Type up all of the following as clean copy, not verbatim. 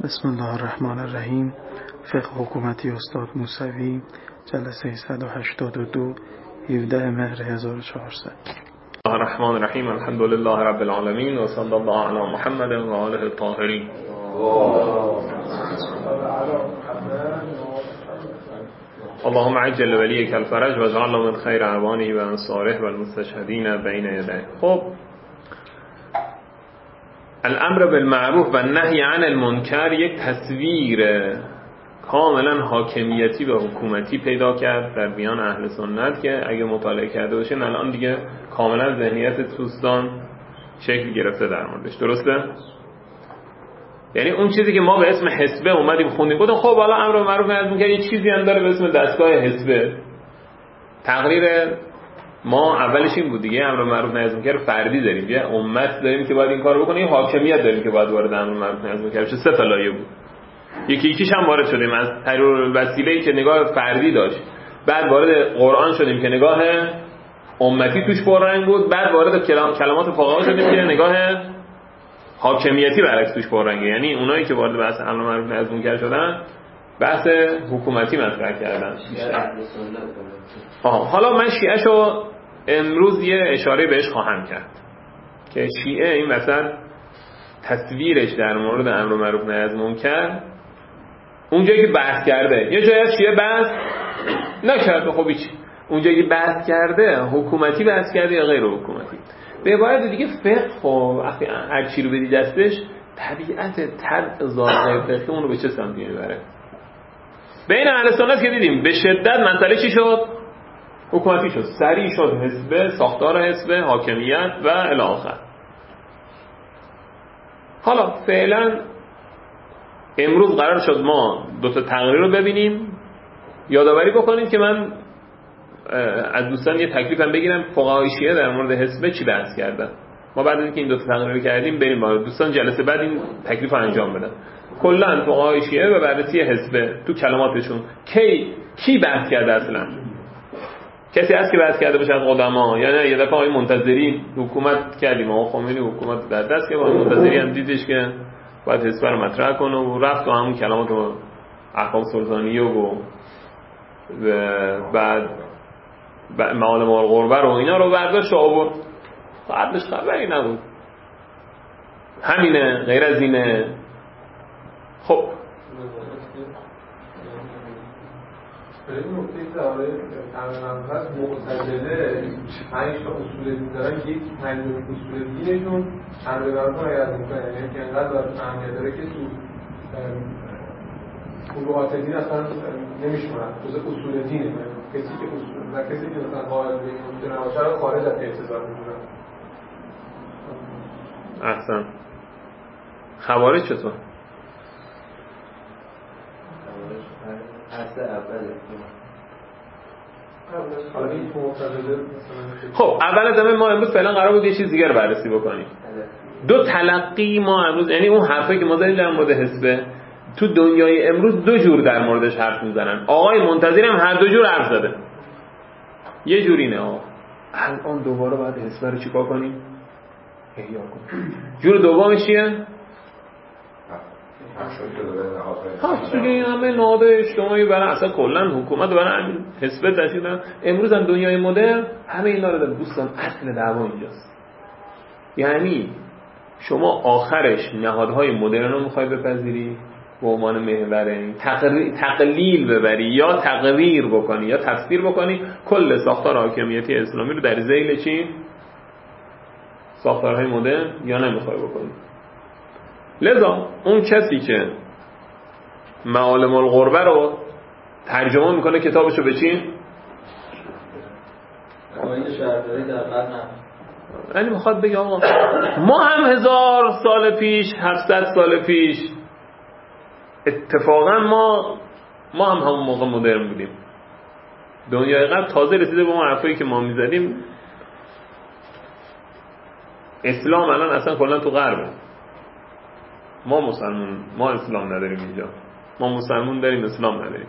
بسم الله الرحمن الرحیم. فقه حکومتی استاد موسوی، جلسه 182 17 مهر 1400. الرحمن الرحیم. الحمد لله رب العالمین و صلی الله علی محمد و آله الطاهرین. اللهم عجل ولیک الفرج و اجعل من خیر اعوانه و انصاره و المستشهدین بین یدیه. خب الامر بالمعروف و نهی عن المنکر یک تصویر کاملا حاکمیتی و حکومتی پیدا کرد در میان اهل سنت که اگه مطالعه کرده باشین الان دیگه کاملا ذهنیت دوستان شکل گرفته در موردش. درسته؟ یعنی اون چیزی که ما به اسم حزبه اومدیم خوندیم گفتم خب حالا امر بالمعروف و نهی عن المنکر یه چیزی هم داره به اسم دستگاه حزبه. تقریر ما اولش این بود دیگه، امر بالمعروف و نهی عن المنکر فردی داریم، یه امت داریم که باید این کارو بکنه، یه حاکمیت داریم که باید وارد امر بالمعروف و نهی عن المنکر بشه. سه تا لایه بود، یکیش هم وارد شدیم از طریق وسیله‌ای که نگاه فردی داشت، بعد وارد قرآن شدیم که نگاه امتی توش پررنگ بود، بعد وارد کلمات فقها شدیم که نگاه حاکمیتی برعکس توش پررنگه. یعنی اونایی که وارد بحث امر بالمعروف و نهی عن المنکر شدن بحث حکومتی مطرح کردن. حالا من شیعه‌شو امروز یه اشاره بهش خواهم کرد که شیعه این وسط تصویرش در مورد امر بالمعروف و نهی عن المنکر اونجایی که بحث کرده، یه جایی از شیعه بحث نکرده، خب هیچ، اونجایی که بحث کرده حکومتی بحث کرده یا غیر حکومتی. به عبارت دیگه فقه خب وقتی هر چی رو بدی دستش طبیعت طبع ظاهر فقهی اون رو به چه سمتی میبره. بین اهل سنت که دیدیم به شدت مسئله چی شد؟ حکومتی شد، سریع شد حزب، ساختار حزب، حاکمیت و الی آخر. حالا فعلا امروز قرار شد ما دو تا تقریر رو ببینیم. یادآوری بکنید که من از دوستان یه تکلیفم بگیرم فقهای شیعه در مورد حزب چی بحث کردن. ما بعد از اینکه این دو تا تقریر رو کردیم بریم با دوستان جلسه بعد این تکلیف رو انجام بدن. کلا فقهای شیعه و بررسی حزب تو کلماتشون کی بحث کرده اصلا؟ کسی هست که بحث کرده باشه از قدما؟ یا نه یه دفعه آقای منتظری حکومت کردیم، آقا خمینی حکومت در دست که آقای منتظری هم دیدش که باید حزب رو مطرح کنه و رفت و همون کلمات رو احکام سلطانیه و بعد معالم القربه رو اینا رو برداشت و آورد. قبلش خبری نبود، همینه، غیر از اینه. خب این نکته که داره تقریبا هست معتزله 5 تا اصول دین دارن که یک پنجمین اصول دینشون امر بالمعروف و نهی عن المنکر، یعنی که انقدر اهمیت داره که تو فروعات دین اصلا نمیشمارن، جزء اصول دینه. کسی که اصول و کسی که مثلا قائل به این اصول نباشه رو خارج از اعتبار می‌دونن. احسن. خوارج چطور؟ خب اول از همه ما امروز فعلا قرار بود یه چیز دیگه رو بررسی بکنیم. دو تلقی ما امروز، یعنی اون حرفی که ما زدیم در مورد حزب تو دنیای امروز دو جور در موردش حرف میزنن. آقای منتظری هم هر دو جور حرف زده. یه جور اینه آقا الان دوباره باید حزب رو چیکار کنیم؟ احیا کنیم. جور دومش چیه؟ این همه نهاد اجتماعی برای اصلا کلا حکومت برای همین حزب تشکیل دادن. امروز هم دنیای مدرن همه اینا رو داره. دوستان اصل دعوا اینجاست. یعنی شما آخرش نهادهای مدرن رو میخوای بپذیری به عنوان محور، تقلیل ببری یا تقریر بکنی یا تفسیر بکنی کل ساختار حاکمیتی اسلامی رو در ذیل چی؟ ساختارهای مدرن، یا نمیخوای بکنی. لذا اون کسی که معالم القربه رو ترجمه میکنه کتابشو به چی؟ یعنی میخواد بگه آقا ما هم 1000 سال پیش 700 سال پیش اتفاقا ما هم همون موقع مدرن بودیم. دنیای قبل تازه رسیده به اون حرفایی که ما میزدیم. اسلام الان اصلا کلا تو غربه. ما اسلام نداریم اینجا. ما مسلمون داریم، اسلام نداریم.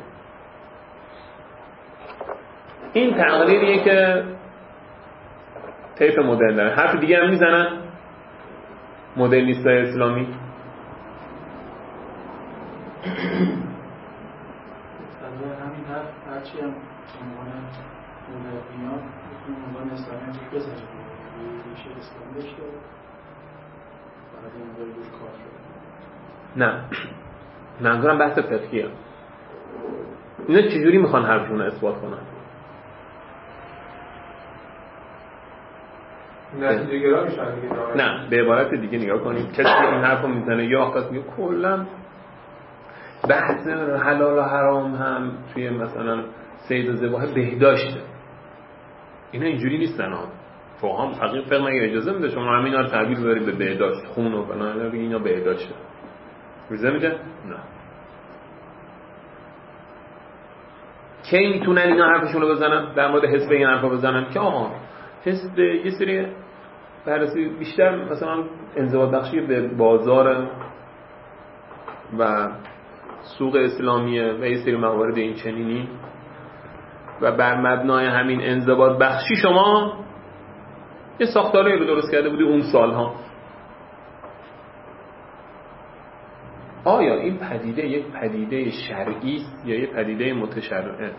این تقریریه که طیف مدرن داره. حرف دیگه هم میزنن مدرنیستای اسلامی. از همین هرچی هم عنوان مدرنیات اون عنوان اسلامی هم بزنیم ریشه اسلامی داشته بعد این باید روش کار شد. نه منظورم بحث فقهیه. اینا چجوری میخوان حرفشون رو اثبات کنن؟ نتیجه گرا میشن دیگه. نه به عبارت دیگه نگاه کنید، کسی این حرفو میزنه یا آخر میگه کلا بحث حلال و حرام هم توی مثلا صید و ذبح بهداشته. اینا اینجوری نیستن ها. فقها فقه مگه اجازه میده شما همینا رو تعبیر ببرید به بهداشت، خون و فلان، اینا بهداشته. اجازه میده؟ نه. کی میتونن اینا حرفشون رو بزنن در مورد حزب این حرفا بزنن که آقا حزب یه سری بررسی بیشتر مثلا انضباط بخشی به بازار و سوق اسلامیه و یه سری موارد این چنینی و بر مبنای همین انضباط بخشی شما یه ساختاری رو درست کرده بودی اون سالها. آیا این پدیده یک پدیده شرعی است یا یک پدیده متشرعه؟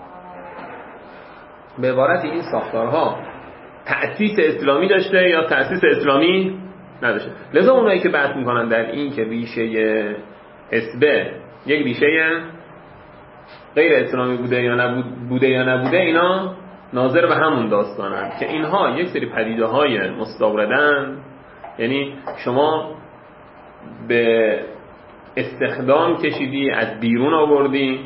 به عبارت این ساختارها تأسیس اسلامی داشته یا تأسیس اسلامی نداشته؟ لذا اونایی که بحث میکنن در این که ریشه حزبه یک ریشه غیر اسلامی بوده یا نبوده اینا ناظر به همون داستانن که اینها یک سری پدیده های مستوردن. یعنی شما به استخدام کشیدی، از بیرون آوردی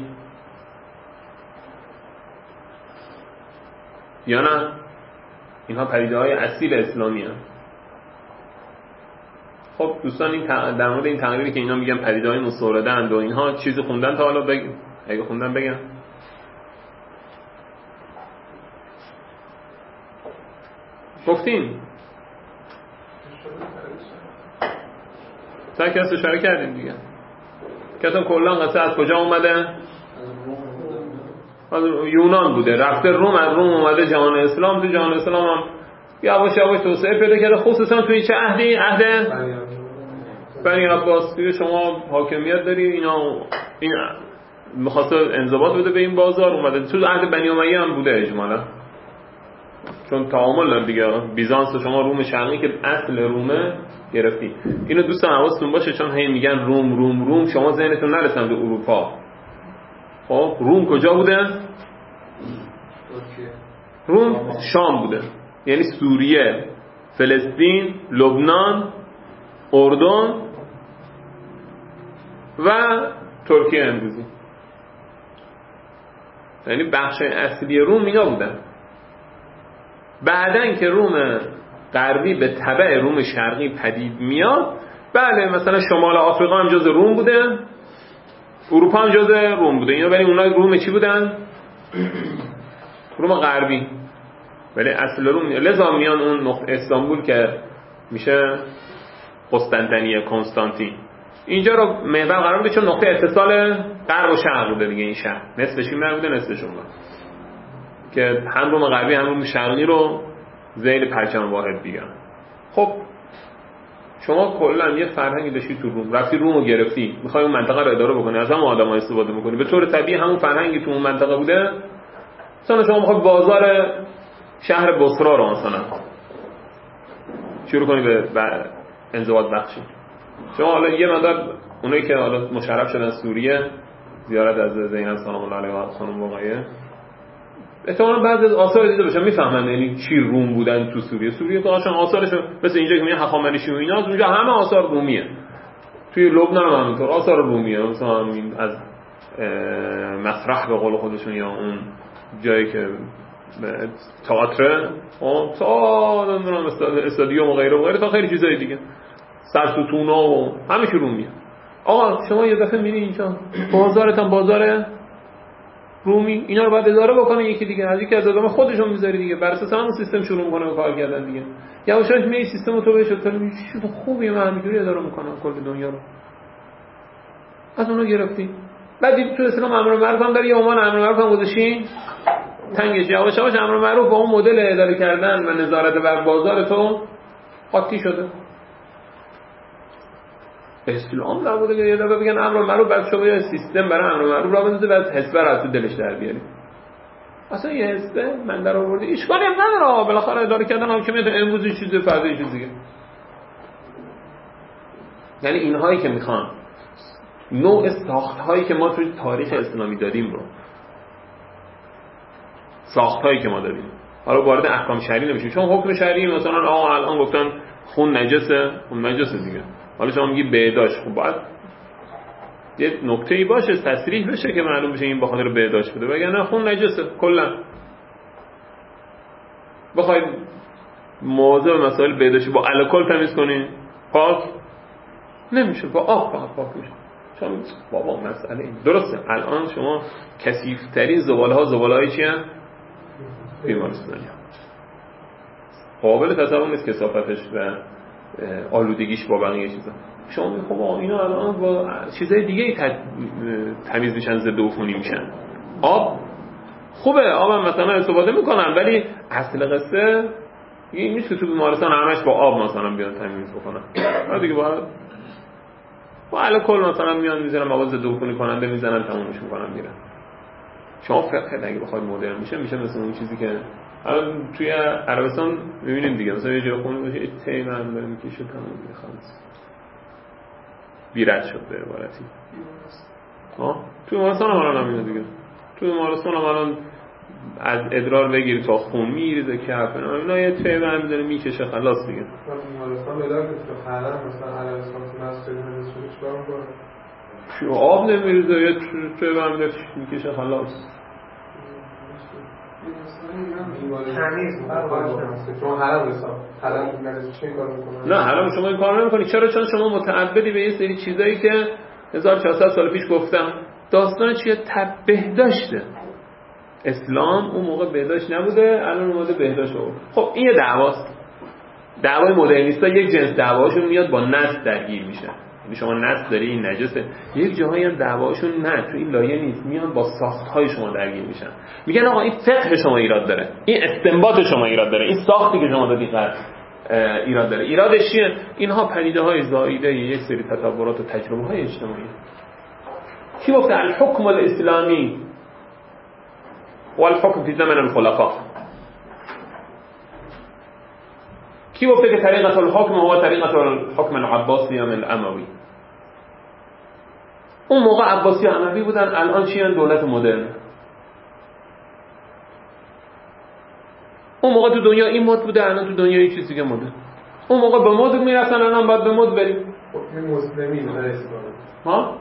یا نه اینها پدیده های اصیل اسلامی هست. خب دوستان این در مورد این تقریری که اینا میگن پدیده های مستوردن و اینها چیزی خوندن تا حالا؟ اگه خوندن بگن. گفتیم تا کسی اشاره کردیم دیگه. کتون کلان قصه از کجا اومده؟ از یونان بوده، رفته روم، از روم اومده جهان اسلام. تو جهان اسلام هم یواش یواش توسعه پیدا کرده، خصوصا توی چه عهدی؟ عهد بنی عباس. دیگه شما حاکمیت داری، اینا این می‌خواسته انضباط بده به این بازار، اومده تو عهد بنی امیه هم بوده اجمالا، چون تعامل داره دیگه. بیزانس شما روم شرقی که اصل رومه گرفتی. اینو دوستان حواستون باشه چون هی میگن روم روم روم، شما ذهنتون نرسن به اروپا. خب روم کجا بوده؟ روم شام بوده، یعنی سوریه، فلسطین، لبنان، اردن و ترکیه امروزی. یعنی بخش اصلی روم اینا بودن. بعدن که روم غربی به تبع روم شرقی پدید میاد، بله مثلا شمال آفریقا هم جز روم بوده، اروپا هم جز روم بوده اینا، ولی اونا روم چی بودن؟ روم غربی. ولی اصل روم لذا میان اون نقطه استانبول که میشه قسطنطنیه، کنستانتین، اینجا رو محور قرار بده چون نقطه اتصال غرب و شرق بوده دیگه. این شهر نصفش این بوده نصفش اون که هم روم غربی هم روم شرقی رو ذیل پرچم واحد بیان. خب شما کلا یه فرهنگی داشتی تو روم، رفتی روم رو گرفتی، میخوای اون منطقه رو اداره بکنی، از همون آدم‌ها استفاده میکنی، به طور طبیعی همون فرهنگی تو اون منطقه بوده. مثلا شما میخوای بازار شهر بصره رو مثلا شروع کنی به انضباط بخشی. شما حالا یه مقدار اونایی که حالا مشرف شدن سوریه، زیارت از زینب سلام الله علیها خانم واقعیه، احتمالاً بعضی از آثار دیده باشن میفهمن یعنی چی روم بودن تو سوریه. سوریه داشتن آثارش مثل اینجا که میگن هخامنشی و ایناست، اونجا همه آثار رومیه. توی لبنان هم همینطور آثار رومیه، مثلا از مسرح به قول خودشون یا اون جایی که تئاتر تا نمیدونم استادیوم و غیره و غیره تا خیلی چیزای دیگه، سرستونا و همه چی رومیه. آقا شما یه دفعه میبینی اینجا بازارت هم بازار رومی، اینا رو باید اداره بکنه یکی دیگه، از یکی از آدم خودشون میذاری دیگه، بر اساس همون سیستم شروع میکنه به کار کردن دیگه. یواشاش می سیستم تو بهش اطلاع میدی چه خوبیه، من همینجوری اداره میکنم کل دنیا رو. از اونو گرفتی، بعد دید تو اسلام امر معروف هم داره، یه عنوان امر معروف هم گذاشتی تنگش. یواش یواش امر معروف با اون مدل اداره کردن و نظارت بر بازار تو قاطی شده. اسلام در بوده که یه دفعه بگن امر معروف، بعد شما یه سیستم برای امر معروف راه بندازید، بعد حزب رو از تو دلش در بیاری. اصلا یه حزب من در آوردی اشکالی هم نداره، بالاخره اداره کردن حاکمیت امروز این چیز فردا یه چیز دیگه. یعنی اینهایی که میخوان نوع ساخت‌هایی که ما توی تاریخ اسلامی دادیم رو، ساخت‌هایی که ما دادیم، حالا وارد احکام شرعی نمیشیم چون حکم شرعی مثلا الان گفتن خون نجسه، خون نجسه دیگه. حالا شما میگی بهداشت، خب باید یه نکته‌ای باشه تصریح بشه که معلوم بشه این به خاطر بهداشت بوده، وگرنه خون نجسه کلا. بخواید موضوع مسائل بهداشتی با الکل تمیز کنی پاک نمیشه، با آب فقط پاک میشه. چون بابا مسئله این درسته. الان شما کثیف‌ترین زباله‌های چی هستن؟ بیمارستانی. قابل تصور نیست کثافتش و آلودگیش با بقیه چیزا. شما میگید خب اینا الان با چیزای دیگه تمیز میشن، ضد عفونی میشن. آب خوبه، آب مثلا استفاده میکنن، ولی اصل قصه این نیست که تو بیمارستان همش با آب مثلا بیان تمیز بکنن. بعد دیگه با الکل مثلا میان میذارن مواد ضد عفونی کننده میزنن تمومش میکنن میرن. شما فقط اگه بخواید مدرن میشه مثل اون چیزی که الان توی عربستان میبینیم دیگه، مثلا یه جای خونه باشه تی من داره میکشه تموم میشه خالص بیرد شد به عبارتی. توی بیمارستان هم الان همینه دیگه. توی بیمارستان هم الان از ادرار بگیری تا خون میریزه کف اینا یه تی من داره میکشه خلاص دیگه. بیمارستان مدار که تو خرم مثلا عربستان تو مسجد نمیشه چیکار میکنه؟ آب نمیریزه یه تی من داره میکشه خلاص. شما حرام حساب حرام چه کار میکنه؟ نه حرام شما این کار نمیکنی. چرا؟ چون شما متعبدی به یه سری چیزایی که 1400 سال پیش گفتم. داستان چیه؟ بهداشته. اسلام اون موقع بهداشت نبوده، الان اومده بهداشت آورد. خب این یه دعواست. دعوای مدرنیستا یک جنس دعواشون میاد با نسل درگیر میشه. یعنی شما نسل داری این نجسه، یک جاهایی هم دعواشون نه تو این لایه نیست، میان با ساخت‌های شما درگیر میشن. میگن آقا این فقه شما ایراد داره، این استنباط شما ایراد داره، این ساختی که شما دادی ایراد داره. ایرادش چیه؟ اینها پدیده‌های زائیده یک سری تصورات و تجربه‌های اجتماعی. کی گفته الحکم الاسلامی والحکم فی زمن الخلفاء؟ کی گفته که طریقه الحکم هو طریقه الحکم العباسی یا الاموی؟ اون موقع عباسی و اموی بودن، الان چی هستن؟ دولت مدرن. اون موقع تو دنیا این مد بوده، الان تو دنیا یه چیز دیگه مده. اون موقع به مد میرفتن، الان باید به مد بریم. حکم مسلمین رئیس ها؟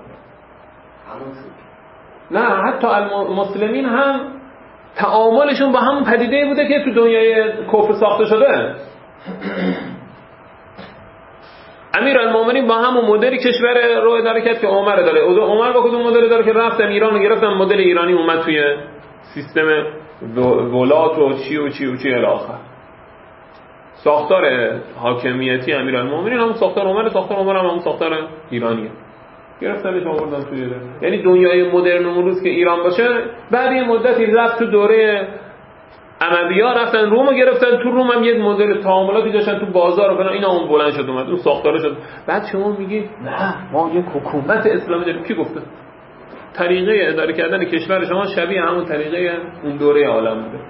نه حتی المسلمین هم تعاملشون با همون پدیده بوده که تو دنیای کفر ساخته شده. امیرالمومنین با همون مدل کشور رو اداره کرد که عمر داره. عمر با کدوم مدل داره که رفتن ایران رو گرفتن، مدل ایرانی اومد توی سیستم ولات و چی الی آخر. ساختار حاکمیتی امیرالمومنین هم ساختار عمر هم ساختار ایرانیه. گرفتنش آوردن توی ایران. یعنی دنیای مدرن امروز که ایران باشه، بعد یه مدتی رفت تو دوره اموی‌ها، رفتن روم رو گرفتن، تو روم هم یک مدل تعاملاتی داشتن تو بازار و فلان، اینا اون بلند شد اومد اون ساختاره شد. بعد شما میگی نه ما یک حکومت اسلامی داریم. کی گفته؟ طریقه اداره کردن کشور شما شبیه همون طریقه اون دوره عالم بوده.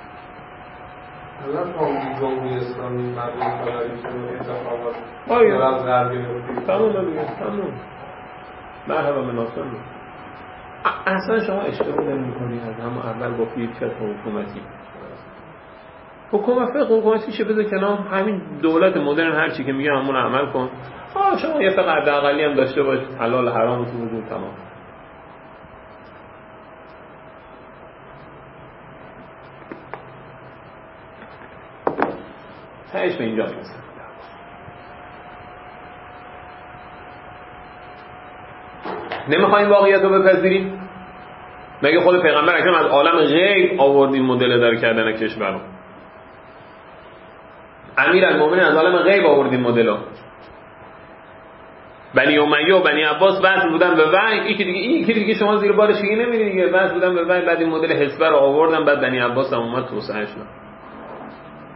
الان جمهوری اسلامی مردم طلبی شده انتخابات آیا از غرب گرفت. تمام دیگه تمام. مرحبا مناسب. اصلا شما اشتباه نمی‌کنید. از همون اول گفتید چه حکومتی. حکومت فقه حکومتی چه بذار کنار، همین دولت مدرن هر چی که میگه همون عمل کن. شما یه فقه حداقلی هم داشته باش، حلال حرام تو وجود تمام. تهش به اینجا میرسه. نمیخوایم واقعیت رو بپذیریم؟ مگه خود پیغمبر اکرم از عالم غیب آورد این مدل اداره کردن کشور رو؟ امیرالمومنین از عالم غیب آورد این مدل رو. بنی امیه و بنی عباس وصل بودن به وحی. یکی دیگه شما زیر بارش دیگه نمی‌رید دیگه. وصل بودن به وحی، بعد این مدل حزب رو آوردن، بعد بنی عباس هم اومد توسعه شد.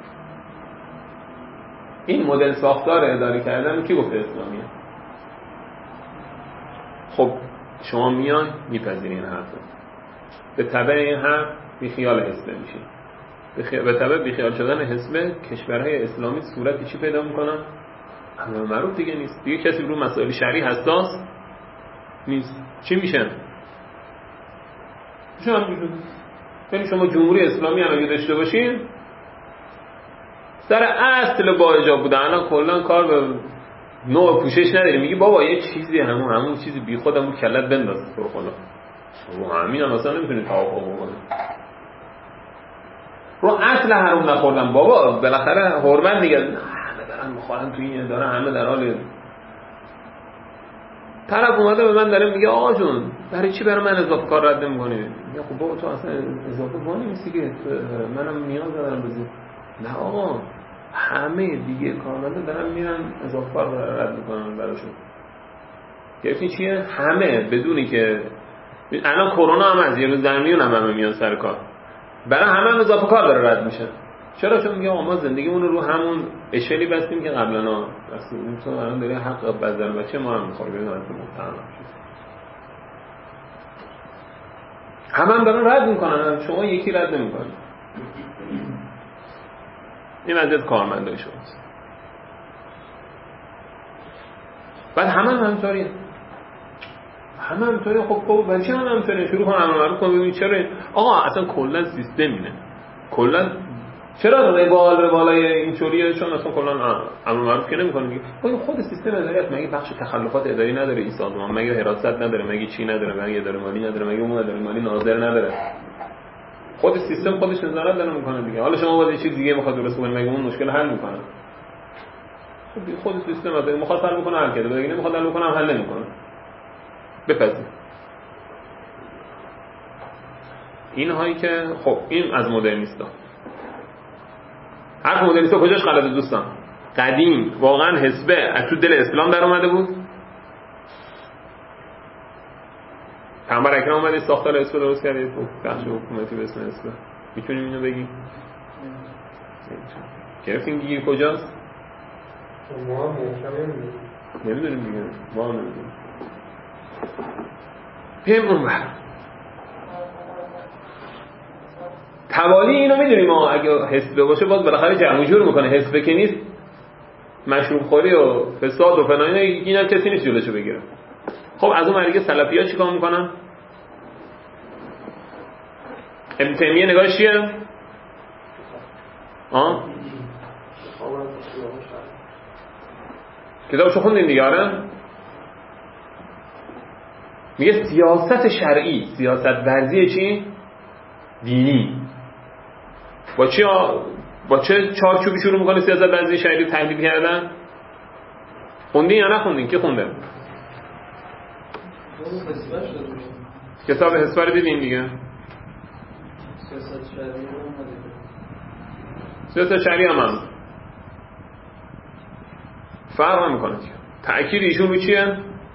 این مدل ساختار اداره کردن کی گفته اسلامیه؟ خب شما میان میپذیرین این حرف به تبع این حرف بیخیال حزب میشین. به تبع بیخیال شدن حزب کشورهای اسلامی صورتی چی پیدا میکنن؟ امر معروف دیگه نیست دیگه. کسی رو مسائل شرعی حساس نیست. چی میشن؟ یعنی شما جمهوری اسلامی هم اگه داشته باشین سر اصل با حجاب بودن، الان کلا کار به نوع پوشش نداری. میگی بابا یه چیزی همون چیزی بی خودمون کلت بنداز تو خدا. و همین هم مثلا نمیتونی توافق بکنی. رو اصل حرام نخوردن بابا بالاخره حرمت دیگه. نه دارن مخالفن تو این داره همه در حال. طرف اومده به من داره میگه آقا جون برای چی برای من اضافه کار رد نمی‌کنی؟ میگم خب بابا تو اصلا اضافه وانی نیستی که منم نیاز دارم بزن. نه آقا همه دیگه کارمندا دارن میرن اضافه کار رد میکنن براشون. گرفتی چیه؟ همه بدونی که الان کرونا هم از یه روز در میون همه میان سر کار. برای همه اضافه کار داره رد میشه. چرا؟ چون میگه ما زندگیمون رو همون اشلی بستیم که قبلا اصلا تو الان داره حق بزن بچه ما هم میخوره ببین از محترم هم دارن رد میکنن شما یکی رد نمیکنید. این وضعیت کارمندای شماست. بعد همینطوریه. خب بچه همینطوریه. شروع کن امر معروف کن ببین چرا آقا اصلا کلا سیستم اینه. کلا چرا روالای اینطوریه؟ چون اصلا کلا امر معروف که نمی‌کنه. میگه خود سیستم اداری است. مگه بخش تخلفات اداری نداره این سازمان؟ مگه حراست نداره؟ مگه چی نداره؟ مگه اداره مالی نداره؟ مگه اون اداره مالی ناظر نداره؟ خود سیستم خودش نظارت داره میکنه دیگه. حالا شما باید یه چیز دیگه میخواد درست کنید مگه اون مشکل حل میکنه؟ خود سیستم اگه میخواد حل میکنه حل کرده، اگه نمیخواد حل کنه حل نمیکنه. بپذیر. این هایی که خب این از مدرنیستا. حرف مدرنیستا کجاش غلطه دوستان؟ قدیم واقعا حزب از تو دل اسلام در اومده بود. پیامبر اکرم اومد ساختار حزب درست کرد، بخش حکومتی به اسم حزب. میتونیم اینو بگی؟ گرفتیم دیگه کجاست؟ ما هم محکم نمیدونیم دیگه. ما هم نمیدونیم. پیم اون بر توالی اینو میدونیم. ما اگه حزب باشه باز بالاخره جمع جور میکنه. حزب که نیست مشروب خوری و فساد و فلان اینا کسی نیست جلوشو بگیره. خب از اون مرگه سلفی‌ها چیکار میکنن؟ ابن تیمیه نگاهش چیه؟ کتابشو خوندین دیگه؟ آره میگه سیاست شرعی، سیاست ورزی چی؟ دینی. با چه چارچوبی شروع میکنه سیاست ورزی شرعی تحلیل کردن؟ خوندین یا نخوندین؟ کی خونده؟ کتاب حزب رو دیدین دیگه؟ سیاست شرعی هم فرق نمیکنه. تأکید ایشون رو چیه؟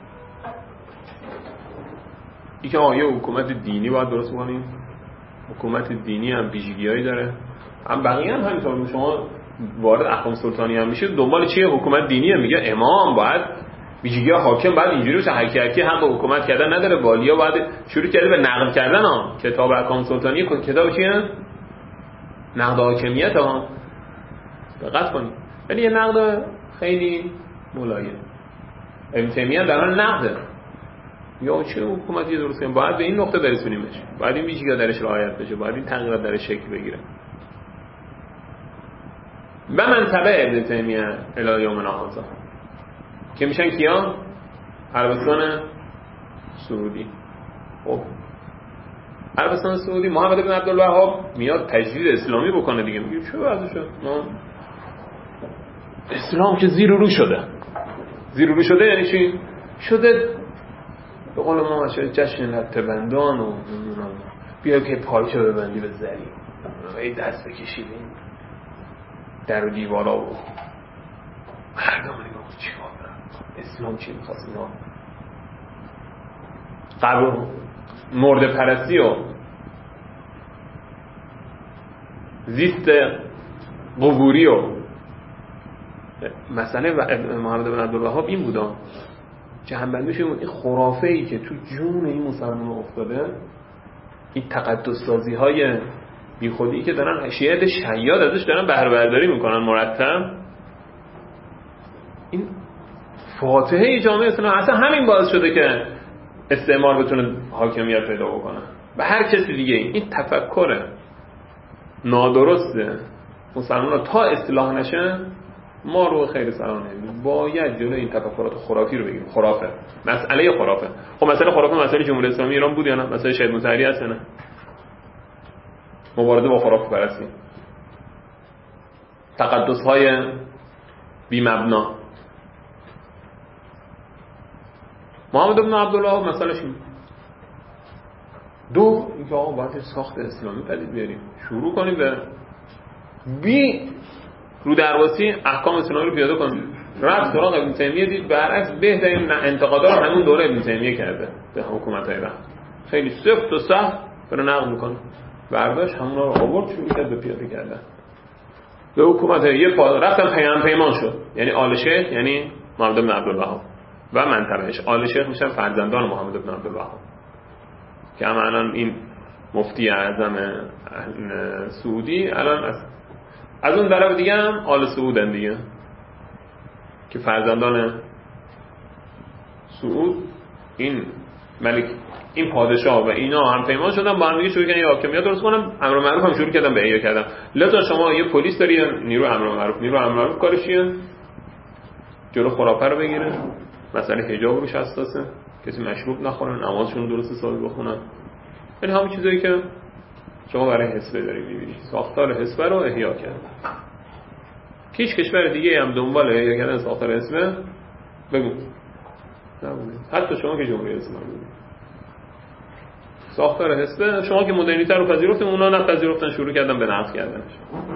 ای که آیا حکومت دینی باید درست بکنیم. حکومت دینی هم ویژگی‌هایی داره. هم بقیه هم همینطور. شما وارد احکام سلطانی هم میشه دنبال چیه؟ حکومت دینیه. میگه امام باید ویژگی حاکم باید اینجوری باشه. هر کی حق حکومت کردن نداره. والیا باید شروع کرده به نقد کردن کتاب احکام سلطانی. کتاب چیه؟ نقد حاکمیت ها. دقت کنید. یعنی یه نقد خیلی ملایم. ابن تیمیه در حال نقده. یا چه حکومتی درست کنیم؟ باید به این نقطه برسونیمش. باید این ویژگی‌ها درش رعایت بشه. باید این تغییرات درش شکل بگیره. و من تبع ابن تیمیه الی یومنا هذا که میشن کیا؟ عربستان سعودی. خب عربستان سعودی محمد بن عبدالوهاب میاد تجدید اسلامی بکنه دیگه. میگه چه وضعشه؟ اسلام که زیر و رو شده. زیر و رو شده یعنی چی؟ شده به قول ما جشن لطه‌بندان و بیا که پایچه ببندی به زری ای دست بکشیدیم در و دیوارا و مردم نگاه چی کار اسلام چی میخواست اینا قبل مرده پرستی و زیست قبوری و مسئله محمد بن عبدالوهاب این بودا جنبندیش این خرافه‌ای که تو جون این مسلمان افتاده، این تقدس سازی های بیخودی که دارن شیعه شیاد ازش دارن بهره برداری میکنن مرتب، این فاتحه جامعه اسلامی اصلا همین باعث شده که استعمار بتونه حاکمیت پیدا بکنه و هر کسی دیگه. این تفکر نادرسته مسلمان تا اصلاح نشه ما رو خیر سلام نمیدیم. باید جلوی این تفکرات خرافی رو بگیریم. خرافه، مسئله خرافه. خب مسئله خرافه مسئله جمهوری اسلامی ایران بود یا نه؟ مسئله شهید مطهری هست نه؟ مبارزه با خرافه پرستی، تقدس های بی مبنا. محمد بن عبدالله مسئلهش این دو اینکه آقا باید ساخت اسلامی پدید بیاریم، شروع کنیم به بی رو درواسی احکام اسلامی رو پیاده کنیم. رفت سراغ ابن تیمیه، دید برعکس بهترین انتقادا رو همون دوره ابن تیمیه کرده به حکومت‌های وقت، خیلی سفت و سخت رو نقد میکنه. برداشت همون رو آورد شروع کرد به پیاده کردن به حکومت‌های یه رفتن پیمان شد. یعنی آل شیخ یعنی محمد بن عبدالوهاب و منطقه‌اش. آل شیخ میشن فرزندان محمد بن عبدالوهاب که هم الان این مفتی اعظم سعودی الان از اون طرف دیگه هم آل سعودن دیگه که فرزندان سعود، این ملک، این پادشاه و اینا هم پیمان شدن با هم دیگه شروع کردن یه حاکمیت درست کنن. امر معروف هم شروع کردن به احیا کردن. لذا شما یه پلیس داری، نیرو امر معروف. نیرو امر معروف کارش چیه؟ جلو خرافه رو بگیره، مسئله حجاب روش حساسه، کسی مشروب نخوره، نمازشون درست حسابی بخونن. این همون چیزایی که شما برای حزب داری می‌بینید. ساختار حزب رو احیا کرد. هیچ کشور دیگه هم دنبال احیا کردن ساختار حزب بگو نبوده. حتی شما که جمهوری اسلامی بودید. ساختار حزب شما که مدرنیته رو پذیرفتین، اونا نپذیرفتن، شروع کردن به نقض کردنش.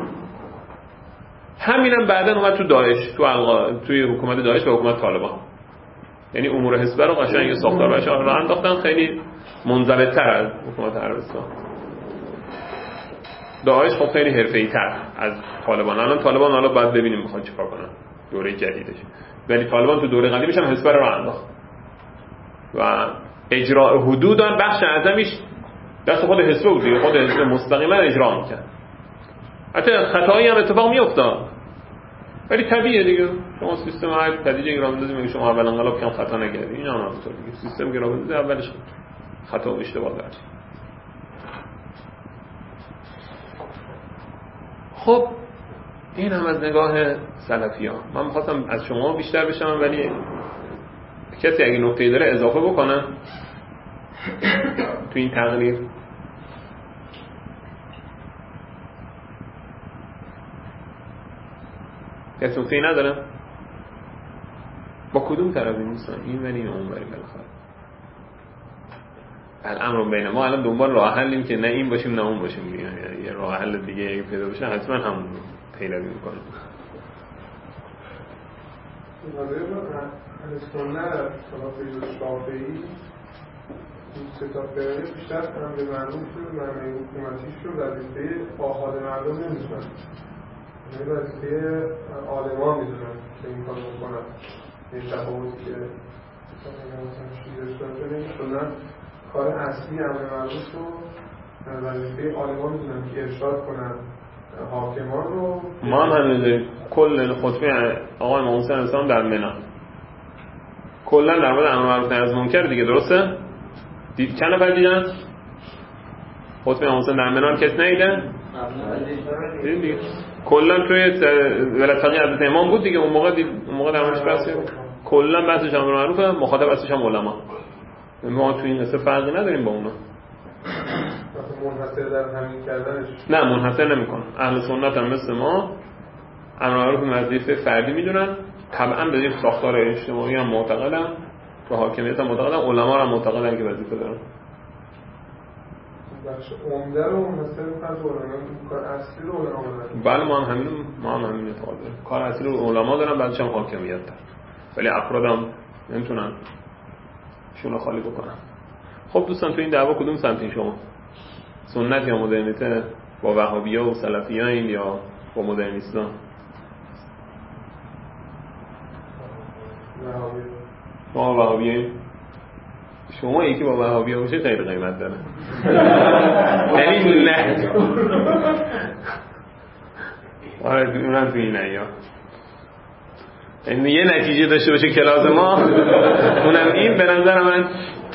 همینم بعداً اومد تو داعش، توی حکومت داعش و حکومت طالبان. یعنی امور حزب رو قشنگ ساختار بشار رو انداختن خیلی منضبط‌تر از حکومت عربستان. داعش خب خیلی حرفه‌ای‌تر از طالبان. الان طالبان حالا باید ببینیم میخوان چیکار کنن دوره جدیدش. ولی طالبان تو دوره قدیمش هم حزب رو انداخت و اجرا حدود آن بخش اعظمیش دست خود حزب بود دیگه. خود حزب مستقیما اجرا می‌کرد. حتی خطایی هم اتفاق می‌افتاد. ولی طبیعیه دیگه. شما سیستم هر پدیده گرا بندازی میگه شما اول انقلاب که خطا نکردی. اینا هم همونطور دیگه. سیستم گرا بندازی اولش خطا و اشتباه داره. خب این هم از نگاه سلفیان. من می‌خواستم از شما بیشتر بشم ولی کسی اگه نکته‌ای داره اضافه بکنه تو این تقریر. کسی نکته‌ای نداره؟ با کدوم طرف این دوستان؟ این ولی اون ولی بالاخره الامر بین ما الان دنبال راه حلیم که نه این باشیم نه اون باشیم دیگه. یعنی یه راه حل دیگه اگه پیدا بشه حتما همون رو پیروی می‌کنیم. سنت صلاح شافعی سه تا فرقه بیشتر امر معروف رو معنی حکومتیش رو وظیفه آحاد مردم نمی‌دونن. یعنی وظیفه عالمان می‌دونن که این کارو بکنن. این تفاوتی که مثلا چیزش داره سنت کار اصلی امر معروف رو وظیفه عالمان می‌دونن که ارشاد کنن حاکمان رو. ما هم همین کل خطبه آقای امام حسین اسلام در منی کلا در مورد امر معروف نهی از منکر دیگه، درسته؟ چند نفر دیدن؟ خطبه امام حسین در منی رو کس ندیده؟ دیدید کلا توی ولایت فقیه حضرت امام بود دیگه. اون موقع در موردش بحث کلا بحثش امر معروفه، مخاطب اصلش هم علما. ما توی این قصه فرقی نداریم با اونا. منحصر در همین کردنش نه منحصر نمی‌کنه. اهل سنت هم مثل ما امر معروف وظیفه فردی میدونن. طبعا به یک ساختار اجتماعی هم معتقدن، به حاکمیت هم معتقدن، علما هم معتقدن که وظیفه دارن. بخش عمده رو مثلا فرض علما کار اصلی رو علما دارن. بله ما هم همین اعتقاد داریم. کار اصلی رو علما دارن، بعدش هم حاکمیت دارن. ولی افراد هم نمیتونن شونه خالی بکنن. خب دوستان تو این دعوا کدوم سمتین شما؟ سنت یا مدرنیته؟ با وهابی‌ها و سلفی‌ها یا با مدرنیستان؟ ما وهابیه شما یکی با وهابیه باشه خیلی قیمت داره. یعنی نه آره اونم تو این ایا یعنی یه نتیجه داشته باشه کلاس ما اونم این به نظر من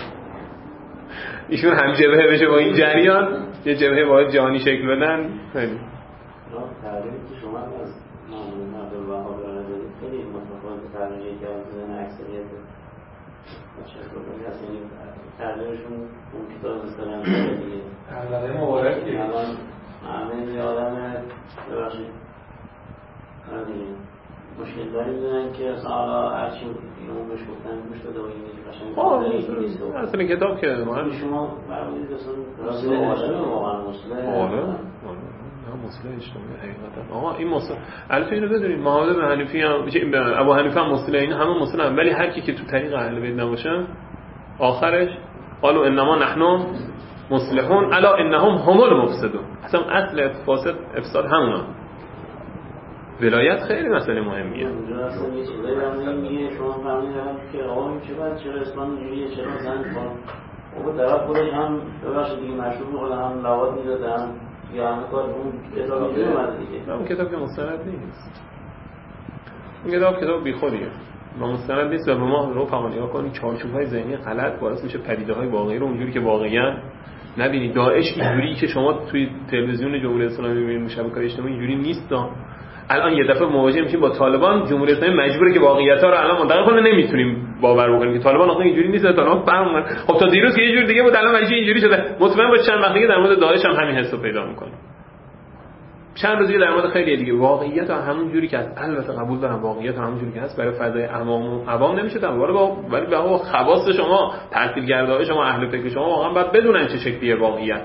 ایشون هم جبهه بشه با این جریان، یه جبهه باید جهانی شکل بدن. خیلی تعریفی که شما از محمد عبدالوهاب دارید خیلی متفاوت تعریفی که از ذهن اکثریت بچه‌ها هست، یعنی تعریفشون اون کتاب مثلا دیگه حلقه مبارکی الان همه آدم ببخشید دیگه مشکل داری میدونن که حالا هرچی اون بهش گفتن گوش بده و این قشنگ اصلا کتاب که مهم شما برمونید اصلا راسته واقعا مسئله مسئله اجتماعی حقیقتا. آقا این مسئله البته اینو بدونید محمد بن حنیفی هم ابو حنیفه هم مسئله، این همه مسئله هم، ولی هر کی که تو طریق اهل بیت نباشه آخرش قالوا انما نحن مصلحون الا انهم هم المفسدون. اصلا اصل فاسد افساد همونا. ولایت خیلی مسئله مهمیه. اونجا اصلا یه چیزایی برای میگه شما فهمیدید که آقا این چرا اسلام اینجوریه، چرا زن اون طرف خودش هم ببخشید دیگه مشروب می‌خوره، هم لواط می‌داده، هم یا همه کار اون کتاب اینجوری اومده دیگه. اون کتاب که مستند نیست. اون کتاب بیخودیه. ما مستند نیست و ما رو فهمانی‌ها کنیم چارچوب‌های ذهنی غلط باعث میشه پدیده‌های واقعی رو اونجوری که واقعاً نبینید. داعش اینجوری که شما توی تلویزیون جمهوری اسلامی می‌بینید، شبکه‌های اجتماعی اینجوری نیست. الان یه دفعه مواجه میشیم با طالبان، جمهوری اسلامی مجبوره که واقعیت‌ها رو الان منتقل کنه. نمیتونیم باور بکنیم که طالبان آخه اینجوری نیست. طالبان فهم خب تا دیروز که یه جور دیگه بود، الان ماشین اینجوری شده. مطمئن باش چند وقت دیگه در مورد داعش هم همین حسو پیدا می‌کنه. چند روز دیگه در مورد خیلی دیگه واقعیت همون جوری که هست. البته قبول دارم واقعیت همون جوری که هست برای فضای عوام نمیشه تباره ولی با خواص شما، تحصیلگردهای شما، اهل فکر شما واقعا باید بدونن چه شکلیه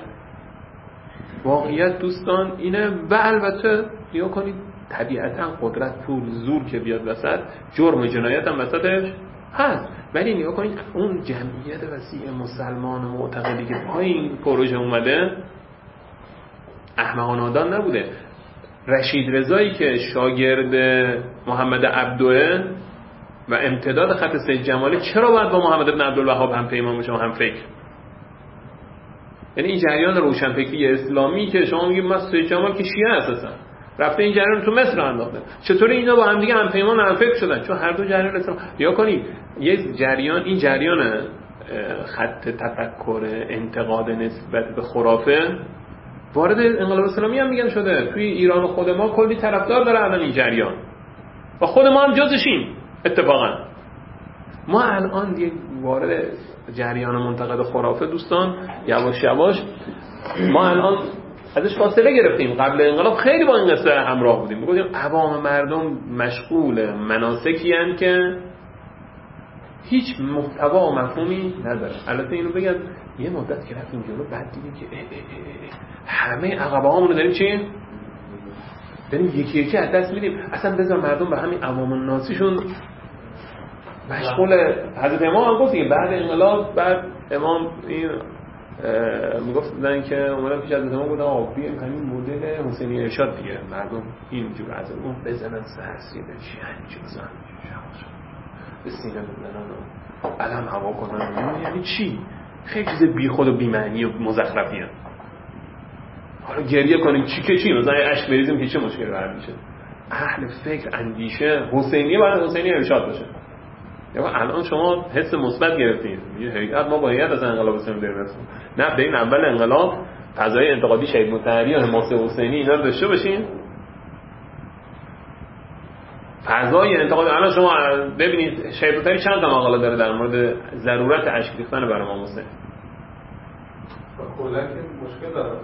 واقعیت دوستان اینه. و البته نگاه کنید طبیعتا قدرت، پول، زور که بیاد وسط، جرم و جنایت هم وسطش هست. ولی نگاه کنید اون جمعیت وسیع مسلمان و معتقدی که پای این پروژه اومده احمقان نادان نبوده. رشید رضایی که شاگرد محمد عبدوه و امتداد خط سید جمالی، چرا باید با محمد بن عبدالوهاب هم پیمان باشه و هم فکر؟ یعنی این جریان روشنفکری اسلامی که شما میگید ما سید جمال که شیعه اساسا رفته این جریان تو مصر انداخته، چطوری اینا با هم دیگه هم پیمان هم فکر شدن؟ چون هر دو جریان اسلام. یا کنید یک جریان، این جریان خط تفکر انتقاد نسبت به خرافه وارد انقلاب اسلامی هم میگن شده. توی ایران خود ما کلی طرفدار داره الان این جریان و خود ما هم جزشیم. اتفاقا ما الان یک وارد جریان منتقد خرافه دوستان یواش یواش ما الان ازش فاصله گرفتیم. قبل انقلاب خیلی با این قصه همراه بودیم، میگفتیم عوام مردم مشغول مناسکی هستند که هیچ محتوا و مفهومی نداره. البته اینو بگم یه مدت که رفتیم جلو بعد دیدیم که همه عقبه هامونو داریم چی؟ داریم یکی یکی از دست میدیم. اصلا بذار مردم به همین عوام الناسیشون مشغول. حضرت امام هم گفت که بعد انقلاب، بعد امام این میگفتن که اومدن پیش حضرت امام بودن بیایم همین مدل حسینی ارشاد دیگه، مردم اینجور از اون بزنن سرسیده چی همینجور بزنن به سینه بزنن علم هوا کنن. یعنی چی؟ خیلی چیز بی خود و بی معنی و مزخرفی هم. حالا گریه کنیم چی که چی، مثلا اشک بریزیم که چه مشکلی برد میشه؟ اهل فکر، اندیشه حسینی باید حسینی ارشاد باشه. یا الان شما حس مثبت گرفتید، یه هیئت ما با هیئت از انقلاب اسلامی داریم. نه به این اول انقلاب فضای انتقادی شهید مطهری و حماسه حسینی اینا رو داشته باشین. فضای انتقادی الان شما ببینید شهید مطهری چند تا مقاله داره در مورد ضرورت اشک ریختن برای امام حسین. کلا که مشکل داره.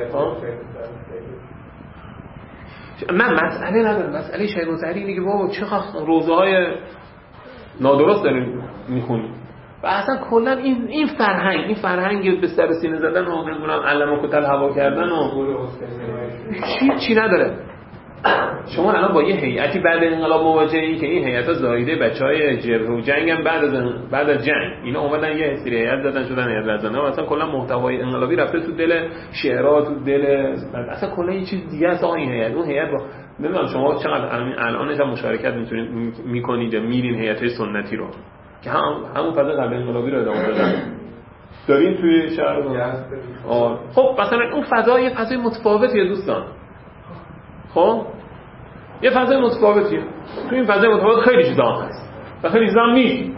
من مسئله ندارم. مسئله شهید مطهری اینه که بابا چقدر روزهای نادرست داریم میخونیم و اصلا کلا این فرهنگ به سر سینه زدن و نمیدونم علم و کتل هوا کردن و چی نداره. شما الان با یه هیئتی بعد انقلاب مواجهید که این هیئت‌ها زایده بچهای جبهه و جنگ هم بعد از جنگ اینا اومدن یه سری هیئت زدن شدن هیئت لزنه و اصلا کلا محتوای انقلابی رفته تو دل شعرها، تو دل اصلا کلا یه چیز دیگه است. این هیئت اون هیئت با نمیدونم شما چقدر الانش هم مشارکت میتونید میکنید یا میرین هیئت‌های سنتی رو که همون فضای قبل انقلابی رو ادامه دادن. دارین توی شهر خب مثلا اون فضا یه فضای متفاوتیه دوستان. خب یه فضای متفاوتیه. توی این فضای متفاوت خیلی چیزا هست و خیلی چیزا نیست.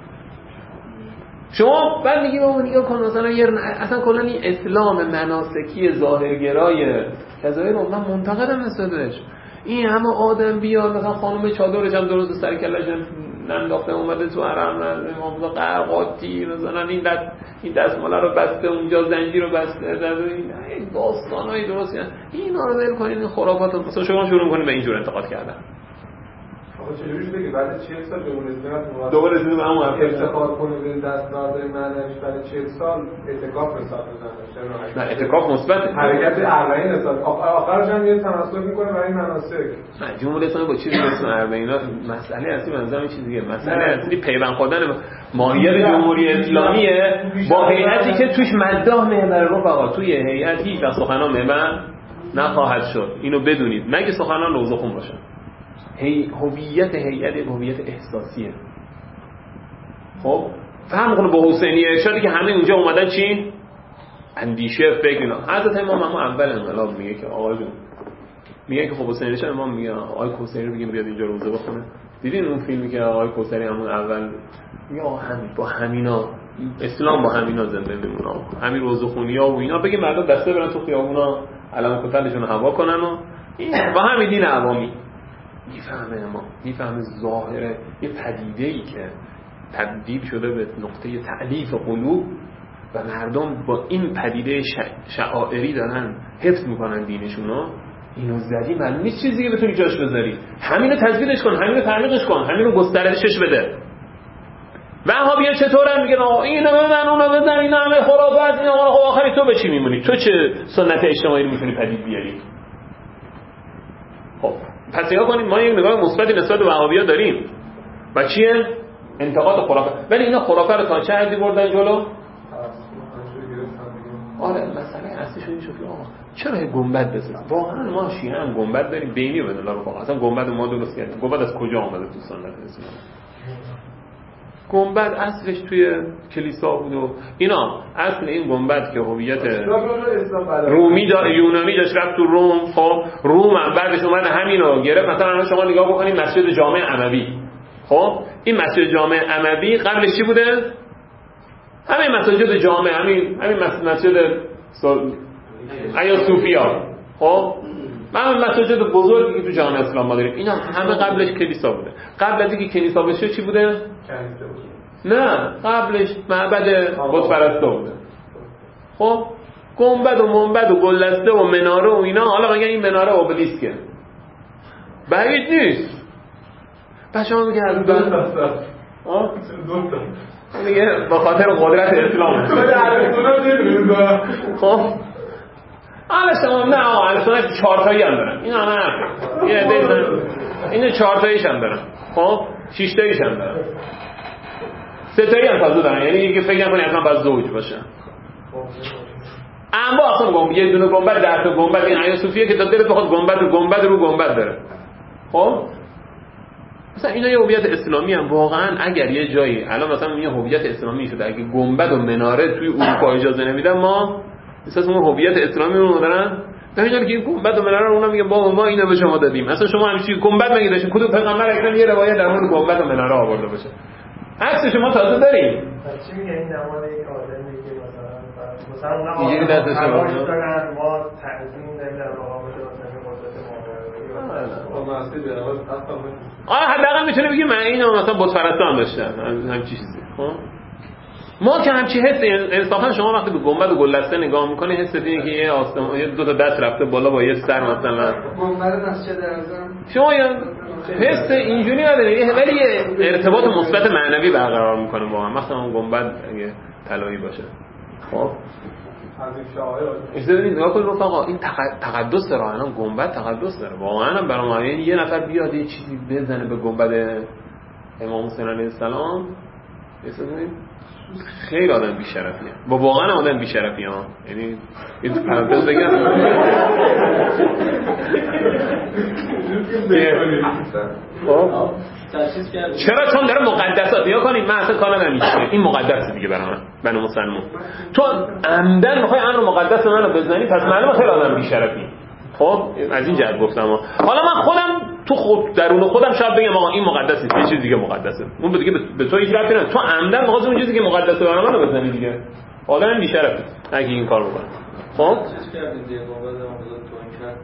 شما بعد میگی بابا نگاه کن مثلا اصلا کلا این اسلام مناسکی ظاهرگرای کذایی رو من منتقدم نسبتش. این همه آدم بیاد مثلا خانم چادرش هم درست سر کلهش ننداخته اومده تو حرم مثلا قرقاتی مثلا این دستماله رو بسته اونجا زنجیر رو بسته این داستانای درستی اینا رو ول کنین. این خرافات مثلا شما شروع کنید به اینجور انتقاد کردن. آقا چجوری شده که بعد 40 سال جمهوری اسلامی دوباره رسیدیم به همون افتخار کنه به دستورات معنویش بعد 40 سال اعتکاف حساب بزنه؟ نه اعتکاف مثبته. حرکت اربعین حساب آخرش هم یه تمسک میکنه برای مناسک. نه جمهوری اسلامی با چیزی مثل اربعینا مسئله اصلی منظورم این چیزیه. مسئله اصلی پیوند خوردن ماهیت جمهوری اسلامیه با هیئتی که توش مداح محور رفقا. توی هیئت هیچ سخنان محور نخواهد شد. اینو بدونید. مگه سخنان روزخون باشن. هویت هیئت هویت احساسیه. خب فهم کنه با حسینی ارشادی که همه اونجا اومدن چی؟ اندیشه فکر اینا. حضرت امام اول انقلاب میگه که آقا جون میگه که خب حسین ارشاد امام میگه آقای کوثری رو بگیم بیاد اینجا روزه بخونه. دیدین اون فیلمی که آقای کوثری همون اول میگه آقا همین با همینا اسلام با همینا زنده میمونه. همین روزه خونی‌ها و اینا بگیم مردم دسته برن تو خیابونا علم کتلشون هوا کنن و با همین دین عوامی. میفهمه ما میفهمه ظاهره یه پدیده‌ای که تبدیل شده به نقطه تألیف قلوب و مردم با این پدیده شعائری دارن حفظ میکنن دینشونو. اینو زدی معلوم نیست چیزی که بتونی جاش بذاری. همینو تجدیدش کن، همینو تعمیقش کن، همینو گسترشش بده. وهابی‌ها چطورن میگن آقا اینو بزن اونو بزن اینا همه خرافات اینا. آقا آخری تو به چی میمونی؟ تو چه سنت اجتماعی رو میتونی پدید بیاری؟ خب پس نگاه کنید ما یک نگاه مثبتی نسبت به وهابی‌ها داریم و چیه؟ انتقاد خرافه. ولی اینا خرافه رو تا چه حدی بردن جلو؟ آره مسئله اصلیش این شد که آقا چرا یه گنبد بسازیم؟ واقعا ما شیعه هم گنبد داریم بینی و بدون رو. اصلا گنبد ما درست کردیم. گنبد از کجا آمده تو سنت اسلام؟ گنبد اصلش توی کلیسا بود و اینا. اصل این گنبد که هویت رومی یونانی داشت رفت تو روم. خب روم هم بعدش اومد همینو گرفت. مثلا شما نگاه بکنید مسجد جامع اموی. خب این مسجد جامع اموی قبلش چی بوده؟ همین مساجد جامع همین مسجد آیا صوفیا. خب همین مساجد بزرگی که تو جهان اسلام ما داریم اینا همه قبلش کلیسا بوده. قبل از اینکه کلیسا بشه چی بوده؟ نه قبلش معبد بت پرستا بوده. خب گنبد و منبد و گلدسته و مناره و اینا. حالا میگن این مناره اوبلیسکه بعید نیست. پس شما میگن از میگه با خاطر قدرت اسلام. خب حالا شما نه آقا الان 4 تایی هم دارن. اینا نه اینو 4 تاییش هم دارن. خب 6 تاییش هم دارن. 3 تایی هم تازه دارن. یعنی اینکه فکر نکنی اصلا باید زوج باشه. اما اصلا یه دونه گنبد 10 تا گنبد این آیا صوفیه که تا دلت بخواد گنبد رو گنبد داره. خب مثلا اینا یه هویت اسلامی هم واقعا اگر یه جایی الان مثلا یه هویت اسلامی شده اگه گنبد و مناره توی اروپا اجازه نمیدن ما اساس اون هویت اسلامی رو دارن. ببینید که این گنبد و مناره رو اونا میگن ما اینو به شما دادیم. اصلا شما همیشه گنبد مگه داشتین؟ کدوم پیغمبر اکرم یه روایت در مورد گنبد و مناره آورده باشه؟ عکس شما تازه داریم. چی میگه این نماد یک آدمی که مثلا اونا اینجوری دستش ما تعظیم داریم در مقام حداقل میتونه بگه من اینو مثلا بت پرستا هم داشتم همین چیزی. خب ما که همچی حس انصافا شما وقتی به گنبد و گلدسته نگاه میکنی حس اینه که یه آسمان یه 2 تا دست رفته بالا با یه سر مثلا گنبد مسجد اعظم شما یا حس اینجوری نداری ولی یه ارتباط مثبت معنوی برقرار میکنه با هم. مثلا اون گنبد اگه طلایی باشه خب اجازه بدید نگاه کنید رفقا این تقدس داره. الان گنبد تقدس داره واقعا. برای ما یه نفر بیاد یه چیزی بزنه به گنبد امام حسین علیه السلام اجازه بدید خیلی آدم بی‌شرفیه و واقعا آدم بی‌شرفیه ها. یعنی این پرانتز بگم خب چرا؟ چون داره مقدسات یا کنید من اصلا کار ندارم این مقدسه دیگه برای من مسلمان. تو عمدن میخوای امر مقدس منو بزنی پس معلومه خیلی آدم بی‌شرفی. خب از این جهت گفتم حالا من خودم تو خود درون خودم شاید بگم آقا این مقدس نیست یه چیز دیگه مقدسه، اون دیگه به تو هیچ ربطی نداره. تو عمدن می‌خوای اون چیزی که مقدسه برای منو بزنی دیگه. حالا من بی‌شرفی اگه این کارو بکنم. خب چیز کردیم دیگه موقع تو این کرد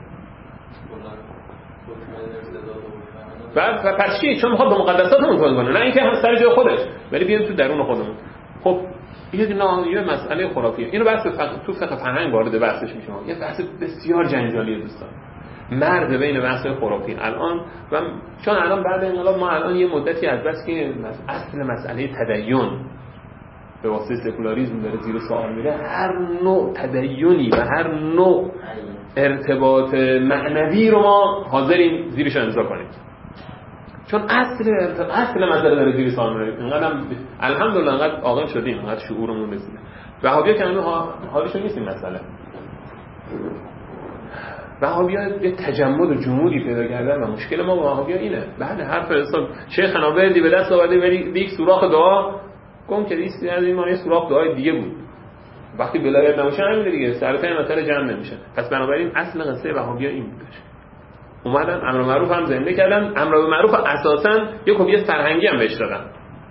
بعد پس چی؟ چون میخواد به مقدساتمون توهین کنه، نه اینکه هم سر جای خودش، ولی بیایم تو درون خودمون. خب یه مسئله خرافیه. اینو بحث تو فقه فرهنگ وارد بحثش میشم. یه بحث بسیار جنجالیه دوستان. مرد بین بحث خرافی الان و چون الان بعد انقلاب ما الان یه مدتی از بس که اصل مسئله تدین به واسطه سکولاریسم داره زیر سوال میره، هر نوع تدینی و هر نوع ارتباط معنوی رو ما حاضریم زیرش امضا کنیم، چون اصل مسئله داره زیر سوال میره. اینقدر الحمدلله انقدر عاقل شدیم، انقدر شعورمون رسیده. وهابی‌ها که هنوز حالشون نیست این مسئله. وهابی‌ها یه تجمد و جمودی پیدا کردن و مشکل ما با وهابی‌ها اینه. بله حرف حساب شیخ نوبردی به دست آورده ولی یک سوراخ دعا گم که دیستی از این ما یه سوراخ دعای دیگه بود. وقتی ولایت نباشه همین دیگه سرتای مسئله جمع نمیشه. پس بنابراین اصل قصه وهابی‌ها این بود. اومدن امر معروف هم زنده کردن. امر معروف اساساً یه کپی فرهنگی هم بهش دادن.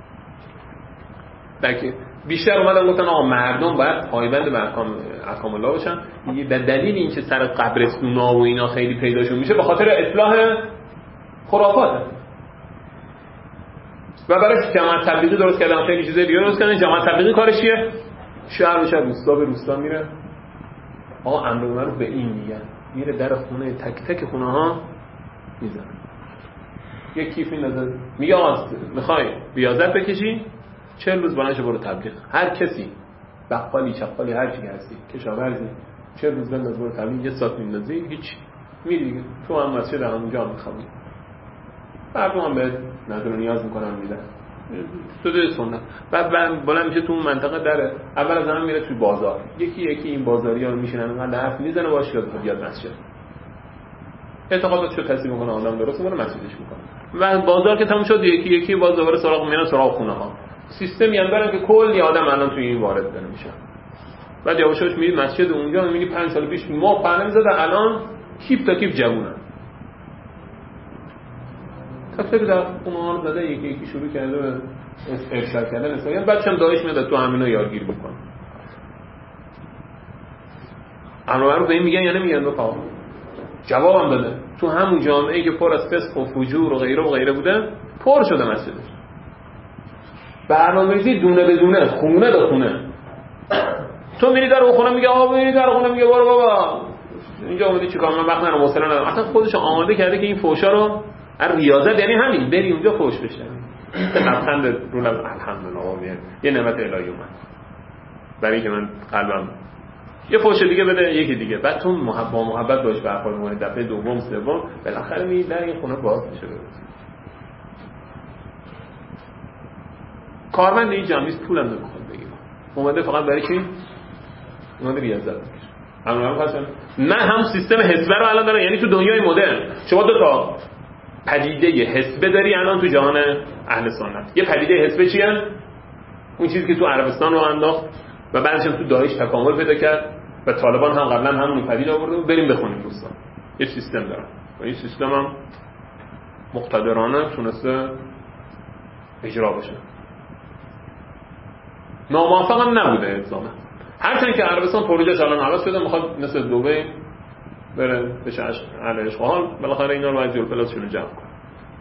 بلکه بیشتر اومدن گفتن آقا مردم باید پایبند به احکام الله باشن. به دلیل اینکه سر قبرستونا و اینا خیلی پیداشون میشه به خاطر اصلاح خرافاته. و برای جماعت تبلیغی درست کردن، خیلی چیزای دیگه درست کردن. جماعت تبلیغی کارش چیه؟ شهر به شهر، روستا به روستا میره. آقا امر معروف به این میگن. میره در خونه تک تک خونه ها میزنه. یه کیف میندازه میگه آقا میخوای ریاضت بکشی 40 روز بلند شو برو تبلیغ. هر کسی بقالی چپالی هر چی هستی کشاورزی 40 روز بنداز برو تبلیغ. یه ساعت میندازی هیچ میری تو هم مسجد همونجا میخوابی. مردم هم به نظر نیاز میکنن میدن سوده سنت. بعد بلند میشه تو اون منطقه داره اول از همه میره توی بازار. یکی این بازاری‌ها میشینن انقدر حرف میزنه باشه بیاد مسجد. اعتقاداتشو تصدیق میکنه آدم درست میکنه مسجدش میکنه. و بازار که تموم شد یکی بازار سراغ میاد سراغ خونه ها. سیستمی هم که کلی آدم الان توی این وارد داره میشن. بعد یواشاش میری مسجد اونجا میبینی 5 سال پیش ما پهنه میزدن الان کیپ تا کیپ جوونن. تفسیر در قمان زده یکی شروع کرده به ارشاد کردن اسلام. بعدش هم داعش میاد تو همینا یارگیری میکنه. امر معروف به این میگن یا نمیگن؟ بفهم. جوابم داده تو همون جامعه‌ای که پر از فسق و فجور و غیره بوده پر شده مسجدش. برنامه‌ریزی دونه به دونه خونه به خونه. تو میری در اون خونه میگه آقا میری در خونه میگه برو بابا اینجا اومدی چیکار؟ من وقت ندارم حوصله ندارم. اصلا خودش آماده کرده که این فحشا رو ریاضت یعنی همین بری اونجا فحش بشه. لبخند رو لب الحمدلله یه نعمت الهی اومد برای اینکه من قلبم یه فحش دیگه بده یکی دیگه. بعد تو با محبت باش برخورد می‌کنی. دفعه دوم سوم بالاخره میری در این خونه باز میشه. کارمند این جمعیت پولم نمیخواد بگیره. اومده فقط برای چی؟ اومده ریاضت بکشه. همون هستن. نه هم سیستم حسبه رو الان داره. یعنی تو دنیای مدرن شما دو تا پدیده حسبه داری الان تو جهان اهل سنت. یه پدیده حسبه چیه؟ اون چیزی که تو عربستان رو انداخت و بعدش هم تو داعش تکامل پیدا کرد و طالبان هم قبلا همون پدیده آورده. بریم بخونیم دوستان. یه سیستم داره. و این سیستم هم مقتدرانه تونسته اجرا بشه. ناموفق هم نبوده الزاما. هرچند که عربستان پروژه‌اش الان عوض شده میخواد مثل دبی بره بشه اهل اشغال. بالاخره اینا رو از جلو پلاسشون جمع کنه.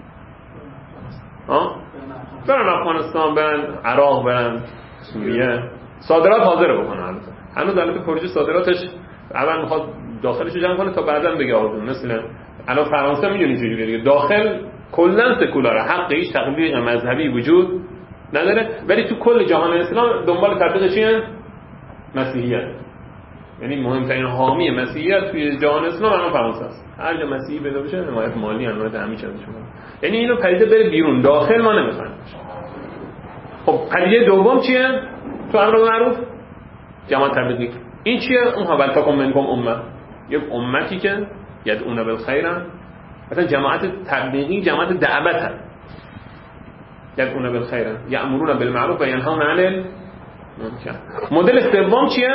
برن افغانستان، برن عراق، برن سوریه. صادرات حاضره بکنه البته. هنوز البته پروژه صادراتش اول میخواد داخلش رو جمع کنه تا بعداً بگه آدم. مثلا الان فرانسه میدونی چجوریه دیگه. داخل کلا سکولاره. حق هیچ تقلیق مذهبی وجود نداره. ولی تو کل جهان اسلام دنبال تبلیغ چیه؟ مسیحیت. یعنی مهمترین حامی مسیحیت توی جهان اسلام الان فرانسه است. هر جا مسیحی پیدا بشه حمایت مالی حمایت همه چیزش میکنه. یعنی اینو پدیده بره بیرون. داخل ما نمیخوایم. خب پدیده دوم چیه؟ تو امر معروف جماعت تبلیغی. این چیه؟ اون ها ولتکن منکم امه، یک امتی که یدعون بالخیر، مثلا جماعت تبلیغی جماعت دعوت هست، یدعون بالخیر یأمرون بالمعروف و ینهون عن المنکر. مدل سوم چیه؟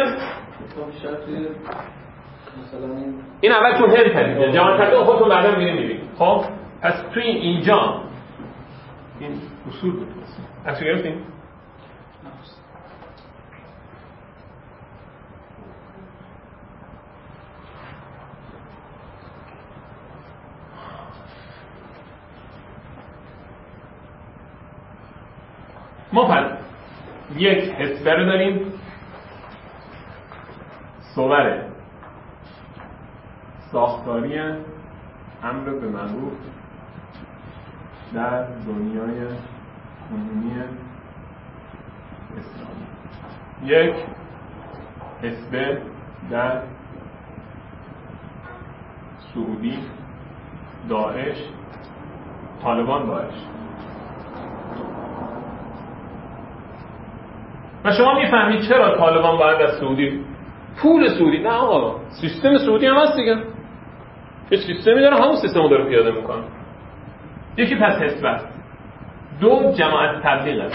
این اول تو هند هست جماعت تبلیغ، خودتون بعدا می‌بینید. خب پس توی اینجا این اصول بود. اصلا گرفتیم؟ ما پس یک حسبه رو داریم، صور ساختاری امر به معروف در دنیای عمومی اسلامی. یک حسبه در سعودی، داعش، طالبان داعش. و شما میفهمید چرا طالبان باید از سعودی پول سعودی، نه آقا سیستم سعودی هم هست دیگه، یه سیستمی داره همون سیستم رو داره پیاده میکنه. یکی پس حسب است، دو جماعت تبلیغ است.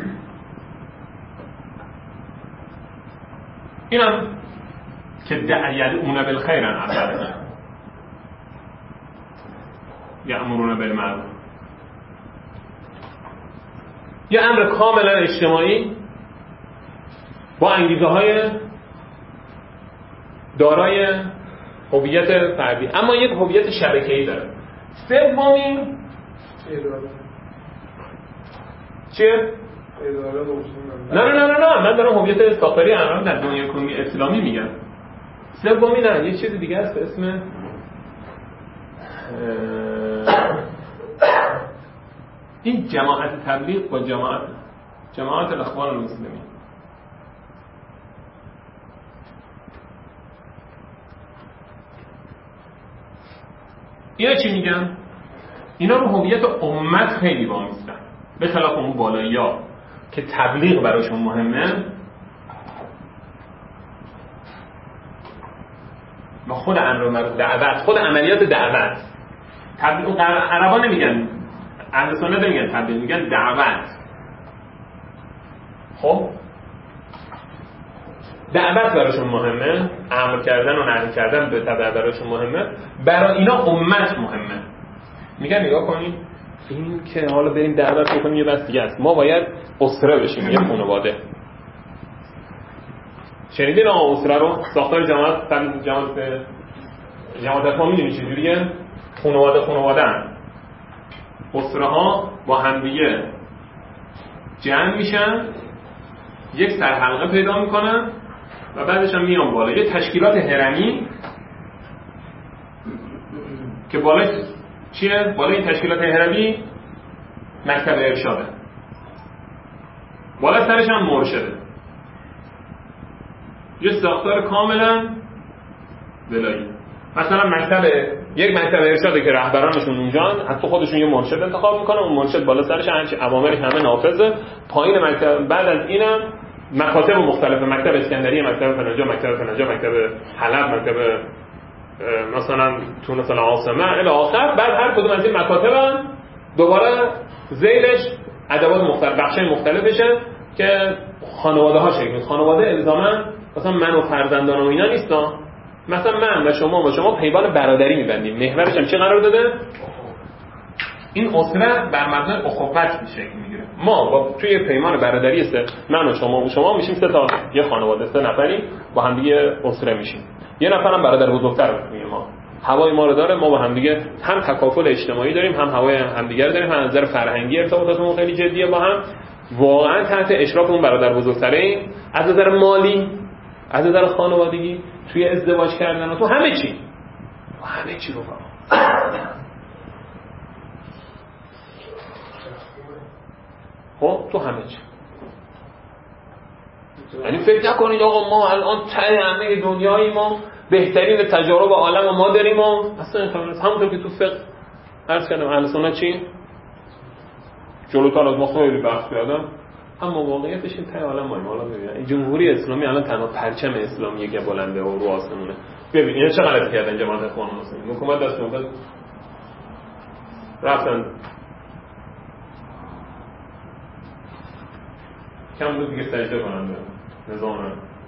اینم که یدعون بالخیر اول یأمرون بالمعروف، یه امر کاملا اجتماعی با انگیزه های دارای هویت فردی، اما یک هویت شبکه‌ای داره. سومی چیه؟ نه من دارم هویت ساختاری امر در دنیای کنونی اسلامی میگم. سومی نه، یه چیز دیگه است به اسم این جماعت تبلیغ با جماعت الاخوان المسلمین. اینا چی میگن؟ اینا رو هویت امت خیلی وامیستن، به خلاف اون بالایی‌ها که تبلیغ براشون مهمه. ما خود امر معروف دعوت، خود عملیات دعوت، تبلیغ عربا نمیگن، اهل سنت نمیگن تبلیغ، میگن دعوت. خب دعوت براشون مهمه، امر کردن و نهی کردن به تبع براشون مهمه، برای اینا امت مهمه. میگن نگاه کنید این که حالا بریم دعوت بکنیم یه بس دیگه است، ما باید اسره بشیم، یه خانواده. شنیدین آقا اسره رو؟ ساختار جماعت ما میدونی چجوریه؟ خانواده هم. اسره ها با همدیگه جمع میشن، یک سرحلقه پیدا میکنن و بعدش هم میان بالا. یه تشکیلات هرمی که بالا چیه؟ بالا این تشکیلات هرمی مکتب ارشاده، بالا سرش هم مرشده. یه ساختار کاملا ولایی. مثلا یک مکتب ارشاده که رهبرانشون اونجان، حتی خودشون یه مرشد انتخاب میکنن، اون مرشد بالا سرش اوامرش همه نافذه. پایین مکتب بعد از اینم مکاتب مختلفه، مکتب اسکندریه، مکتب فلانجا، مکتب حلب، مکتب مثلا تونس العاصمه الی آخر. بعد هر کدوم از این مکاتب هم دوباره ذیلش ادوات مختلف، بخشای مختلفشه که خانواده ها شکل. خانواده الزاما مثلا من و فرزندان و اینا نیستا، مثلا من و شما پیمان برادری میبندیم. محورش هم چه قرار داده؟ این اسره بر مبنای اخوت شکل میگیره. ما با توی پیمان برادری من و شما میشیم سه تا یه خانواده، سه نفری با هم دیگه اسره میشیم. یه نفرم برادر بزرگتر میگه ما هوای ما رو داره، ما با هم دیگه هم تکافل اجتماعی داریم، هم هوای همدیگه رو داریم، هم از نظر فرهنگی ارتباطاتمون خیلی جدیه با هم. واقعا تحت اشراف اون برادر بزرگتره ایم، از نظر مالی، از نظر خانوادگی، توی ازدواج کردن و تو همه چی رو خب تو همه چی. یعنی فکر نکنید آقا ما الان ته همه دنیایی، ما بهترین تجارب عالم ما داریم و اصلا همونطور که تو فقه عرض کردم اهل سنت چی؟ جلوتر از ما خیلی بحث کردم، اما واقعیتش این ته عالم ما حالا ببین جمهوری اسلامی الان تنها پرچم اسلامیه که بلنده و رو آسمونه. ببین اینا چه غلطی کردن جماعت اخوان المسلمین؟ حکومت دست می‌کنه رفتن کم بود دیگه سجده کنن به نظام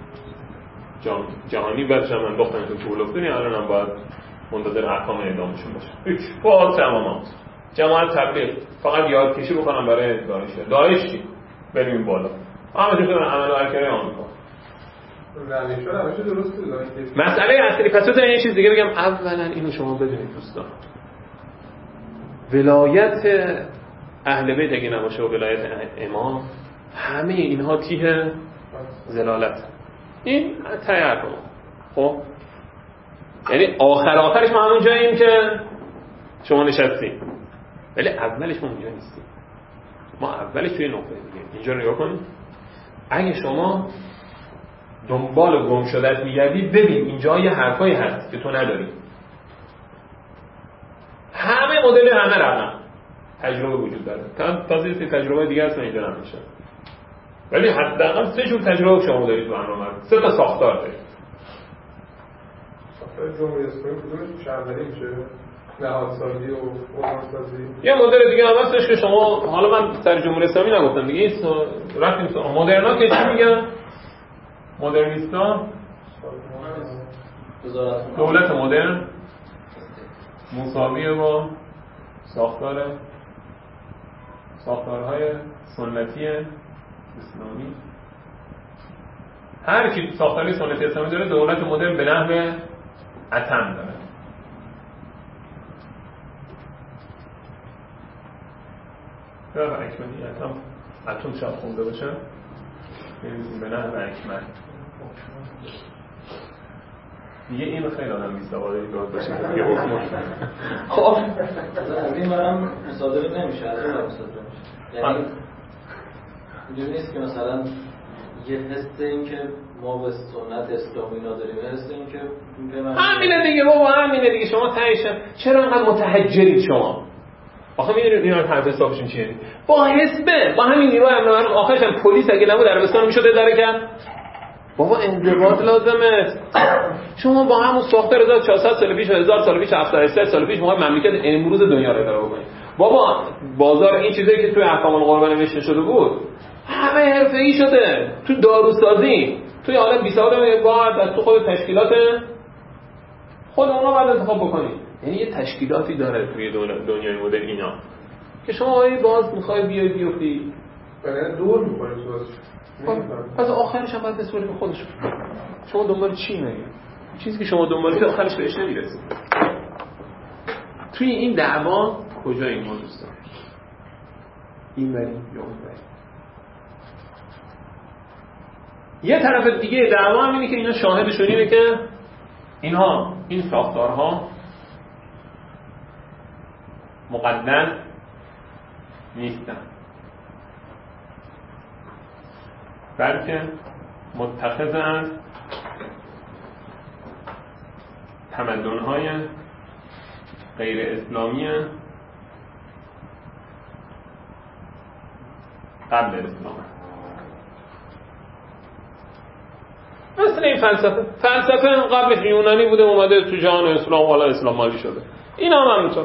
جهانی، بعدش هم انداختن تو طولفتونی، الان هم باید منتظر احکام اعدامشون باشه. هیچ فعال تماما جماعت تبلیغ فقط یادکشی بکنن برای داعش چی؟ بریم بالا همه جا شدن عمل و حرکت آمریکا. مسئله اصلی پس بذارین یه چیز دیگه بگم. اولا اینو شما بدونید دوستان، ولایت اهل بیت اگه نباشه و ولایت امام، همه اینها تیه زلالت. این تیار کنم. خب یعنی آخرش ما همون جاییم که شما نشستیم، ولی اولش ما اونجا نیستیم. ما اولش توی نقطه دیگه. اینجا نگاه کنید، اگه شما دنبال گم شدت میگردی ببین اینجا یه حرفایی هست که تو نداری. همه مدل همه رقم تجربه وجود داره. تازه تجربه دیگه هست اینجا نمیشه، ولی حداقل 3 جور تجربه شما دارید تو برنامه. 3 تا ساختار دارید. ساختار جمهوری اسلامی کدومش شهرداری میشه؟ نهادسازی و ارگانسازی. یه مدل دیگه هم هستش که شما، حالا من سر جمهوری اسلامی نگفتم دیگه، این رفتیم مدرنا که چی میگن؟ مدرنیستا دولت مدرن مساویه با ساختارهای سنتی اسلامی. هر کی ساختاری سنتی اسلامی داره دولت مدرن به نحو اتم داره. یا اکملی اتم شاید خونده باشه به نحو اکمل. دیگه این خیلی آدم بی‌سوادی داد باشه دیگه حکم. خب از این برام مصادره نمیشه، از اون مصادره میشه. یعنی اینجوری نیست که مثلا یه حس این که ما به سنت اسلامی نداریم، حس این که همینه دیگه بابا، همینه دیگه. شما تهش چرا انقدر متحجرید شما؟ آخه میدونید اینا حرف حسابشون چیه؟ با حزبه، با همین نیروی امنیتی آخرش هم پلیس اگه نبود عربستان میشد اداره کرد. بابا انضباط لازمه. شما با همون ساختار 1400 سال پیش، 1000 سال پیش، 73 سال پیش موقع مملکت امروز دنیا رو اداره بکنید. بابا بازار این چیزایی که توی احکام القرآن نوشته شده بود همه حرفه‌ای شده. تو داروسازی، توی حالا بیسواد باید از تو خود تشکیلات خود اونا بعد انتخاب بکنید. یعنی یه تشکیلاتی داره توی دنیای مدرن اینا که شما باز می‌خوای بیفتی برای دور می‌کنید از آخرش هم باید بسپاری به خودش. شما دنبال چی میگی؟ چیزی که شما دنبالش آخرش بهش نمیرسید. توی این دعوا کجاییم ما دوستان؟ این بریم یا اون بریم؟ یه طرف دیگه دعوا هم اینه که اینا شاهدشون اینه که اینها این ساختارها مقدس نیستن، بلکه متخذند تمدن‌های غیر اسلامی قبل اسلام. مثل این فلسفه قبلش یونانی بوده اومده تو جهان اسلام، حالا اسلام مالی شده. این هم همینطور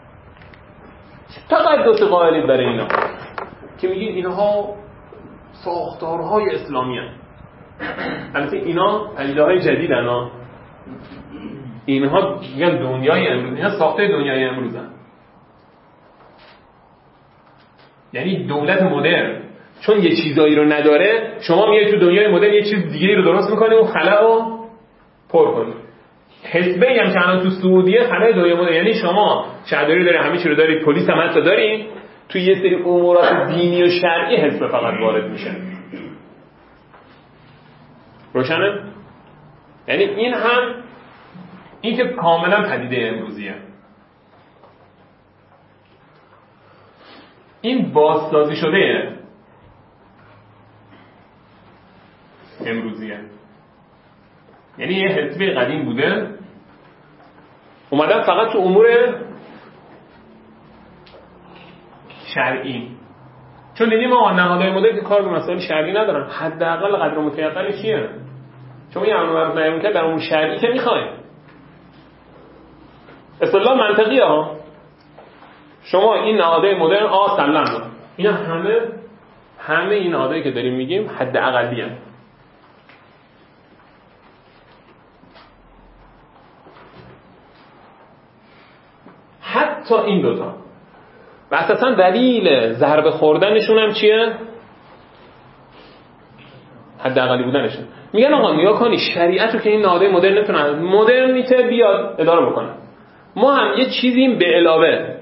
تقدس قائلی برای اینا که میگید اینها ساختارهای اسلامی هست. البته اینا پدیده‌های جدیدن ها. اینها میگن دنیای امروز، اینا ساخته دنیای امروز هست. یعنی دولت مدرن چون یه چیزایی رو نداره، شما میای تو دنیای مدرن یه چیز دیگه رو درست میکنی و خلا رو پر کنی. حزبی هم که الان تو سعودیه خلای دنیای مدرن، یعنی شما شهرداری داری، همه چی رو داری، پلیس هم حتی داری، تو یه سری امورات دینی و شرعی حزب فقط وارد میشه. روشنه؟ یعنی این که کاملا پدیده امروزیه. این بازسازی شده امروزیه. یعنی یه حزب قدیم بوده اومدن فقط تو امور شرعی، چون دیدیم ما نهادهای مدرن که کار به مسائل شرعی ندارن، حداقل قدر متیقنش چیه؟ شما یه امر معروف نهی منکر در امور شرعی که میخواید. اصطلاح منطقی ها. شما این نهادهای مدرن سلام اینا همه این نهادهایی که داریم میگیم حد اقلی هست. حتی این دوتا و اساسا دلیل ضربه خوردنشون هم چیه؟ حد اقلی بودنشون. میگن آقا نیا کنی شریعت رو که این نهادهای مدرن نتونن مدرنیته بیاد اداره بکنه، ما هم یه چیزیم به علاوه.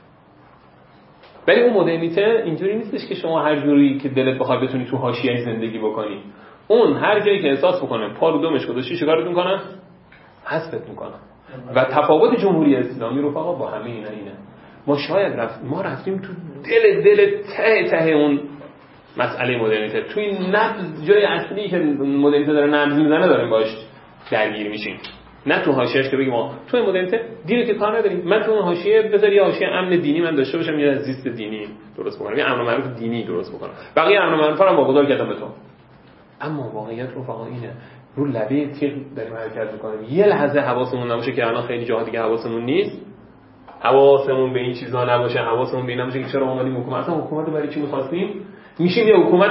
ولی اون مدرنیته اینجوری نیستش که شما هر جوری که دلت بخواد بتونی تو حاشیه زندگی بکنی. اون هر جایی که احساس بکنه پا رو دمش گذاشتی چیکارت میکنه؟ حذفت میکنه. و تفاوت جمهوری اسلامی رفقا با همه اینه. ما شاید ما رفتیم تو دل ته اون مسئله مدرنیته، تو این نبض جای اصلی که مدرنیته داره نبض میزنه داریم باش درگیر میشیم، نه تو حاشیه‌اش که بگیم ما تو این مدرنیته دینی که کار نداریم. من تو اون حاشیه بذاری حاشیه امن دینی من داشته باشم، یه زیست دینی درست بکنم، یه امر معروف دینی درست بکنم، بقیه امر معروف رو واگذار کردم به تو. اما واقعیت رفقا اینه، رو لبه تیغ داریم حرکت میکنیم. یه لحظه حواسمون نباشه که الان خیلی جاها دیگه حواسمون نیست، حواسمون به این چیزا نباشه، حواسمون به این نباشه که چرا اومدیم حکومت، اصلا حکومت برای چی می‌خواستیم؟ میشیم یه حکومت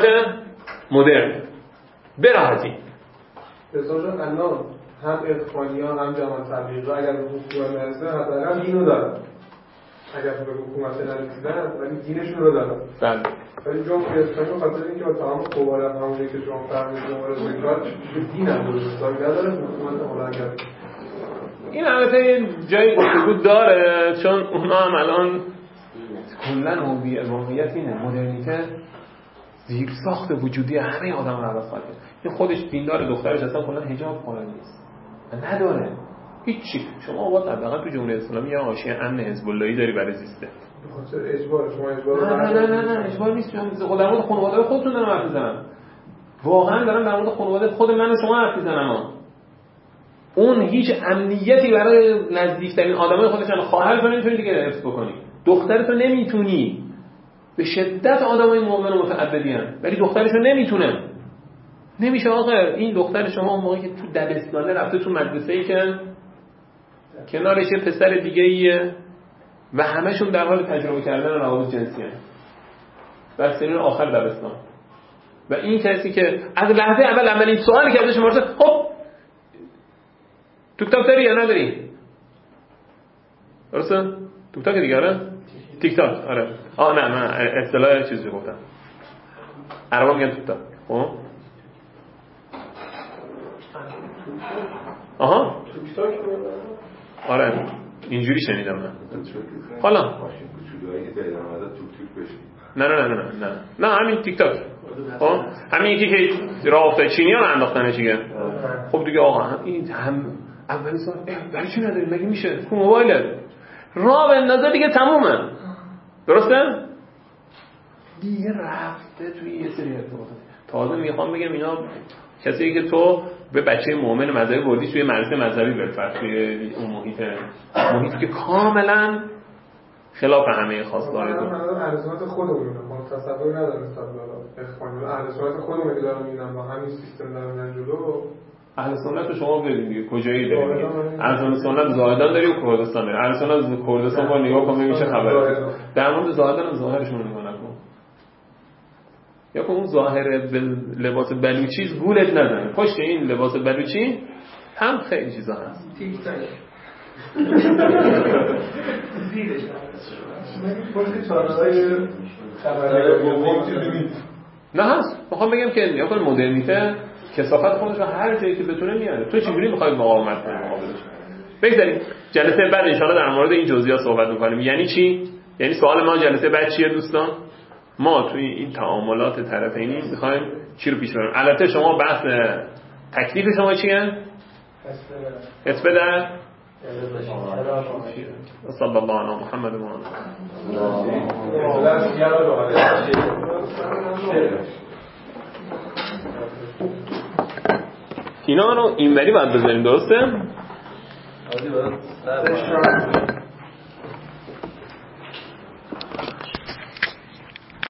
مدرن براحتی. بساجا الان هم اخوانی‌ها هم جماعت تبلیغی اگر به حکومت نرسه حداقل دینو دارن، اگر به حکومت نرسیدن ولی دینشون رو دارن. بله. ولی جمهوری اسلامی خاطر اینکه با تمام قوالت همونجوری که شما فرمودید جمهوری اسلامی دین هم درست نداره، حکومت اولنگره. این البته جای گفتگو داره، چون اونا هم الان کلا واقعیت اینه مدرنیته زیر ساخت وجودی همه آدم رو عوض کرده. این خودش دیندار، دخترش اصلا کلا حجاب کنن نیست، نداره هیچی. شما وقت حداقل تو جمهوری اسلامی یا حاشیه امن حزب اللهی داری برای زیسته. بخاطر اجبار شما اجبار نه اجبار نیست. شما در مورد خانواده خودتون دارم حرف میزنم، واقعا دارم در مورد خانواده خود من و شما حرف میزنم. اون هیچ امنیتی برای نزدیکترین آدمای خودشون، خواهرتون نمیتونی دیگه حفظ بکنی، دخترتون نمیتونی. به شدت آدمای مؤمن و متعبدی ان، ولی دخترشون نمیتونه. نمیشه آقا. این دختر شما اون موقعی که تو دبستانه رفته تو مدرسه‌ای که کنارش یه پسر دیگه‌ایه و همه‌شون در حال تجربه کردن روابط جنسی ان در سنین آخر دبستان، و این کسی که از لحظه اولین سوالی که ازش می‌پرسه خب تیک تاک داری یا نداری؟ درسته؟ تیک تاک دیگه آره؟ تیک تاک آره. نه من اصطلاح چیزی گفتم. عربا میگن تیک تاک. خب؟ آها. تیک تاک آره. اینجوری شنیدم من. حالا نه همین تیک تاک. خب همین یکی که راه چینیان انداختنه چیه؟ خب دیگه آقا این هم اولی سوال برای چی نداری؟ مگه میشه؟ تو موبایله راه بندازه دیگه تمومه. درسته؟ دیگه رفته توی یه سری ارتباطات. تازه میخوام بگم اینا کسی که تو به بچه مؤمن مذهبی بردی توی مدرسه مذهبی بفرست، توی اون محیطی که کاملا خلاف همه خواسته‌های تو. اهل سنت خودمونه، ما تصور نداریم استدلال اخوانی. اهل سنت خودمون که دارن میگن با همین سیستم دارن میرن جلو. اهل سنت رو شما ببینید دیگه کجایی دارید؟ اهل سنت زاهدان داری و کردستان داری. اهل سنت کردستان با نگاه کن میشه خبره. در مورد زاهدان هم ظاهرشون رو نگاه نکن. یا که اون ظاهر لباس بلوچی گولت نزنه. پشت این لباس بلوچی هم خیلی چیزا هست. تیک تاک. زیرش. پشت چهارراه خبرنگاری نه هست. میخوام بگم که یا که مدرنیته کثافت خودش رو هر جایی که بتونه میاره. تو چجوری میخوای مقاومت کنی مقابلش؟ بگذاریم جلسه بعد ان شاءالله در مورد این جزئیات صحبت می‌کنیم. یعنی چی؟ یعنی سوال ما جلسه بعد چیه دوستان؟ ما توی این تعاملات طرفینی می‌خوایم چی رو پیش ببریم؟ البته شما بحث تکلیف شما چیه؟ حسب در صلی الله علی محمد و اینا رو اینوری باید بذاریم. درسته؟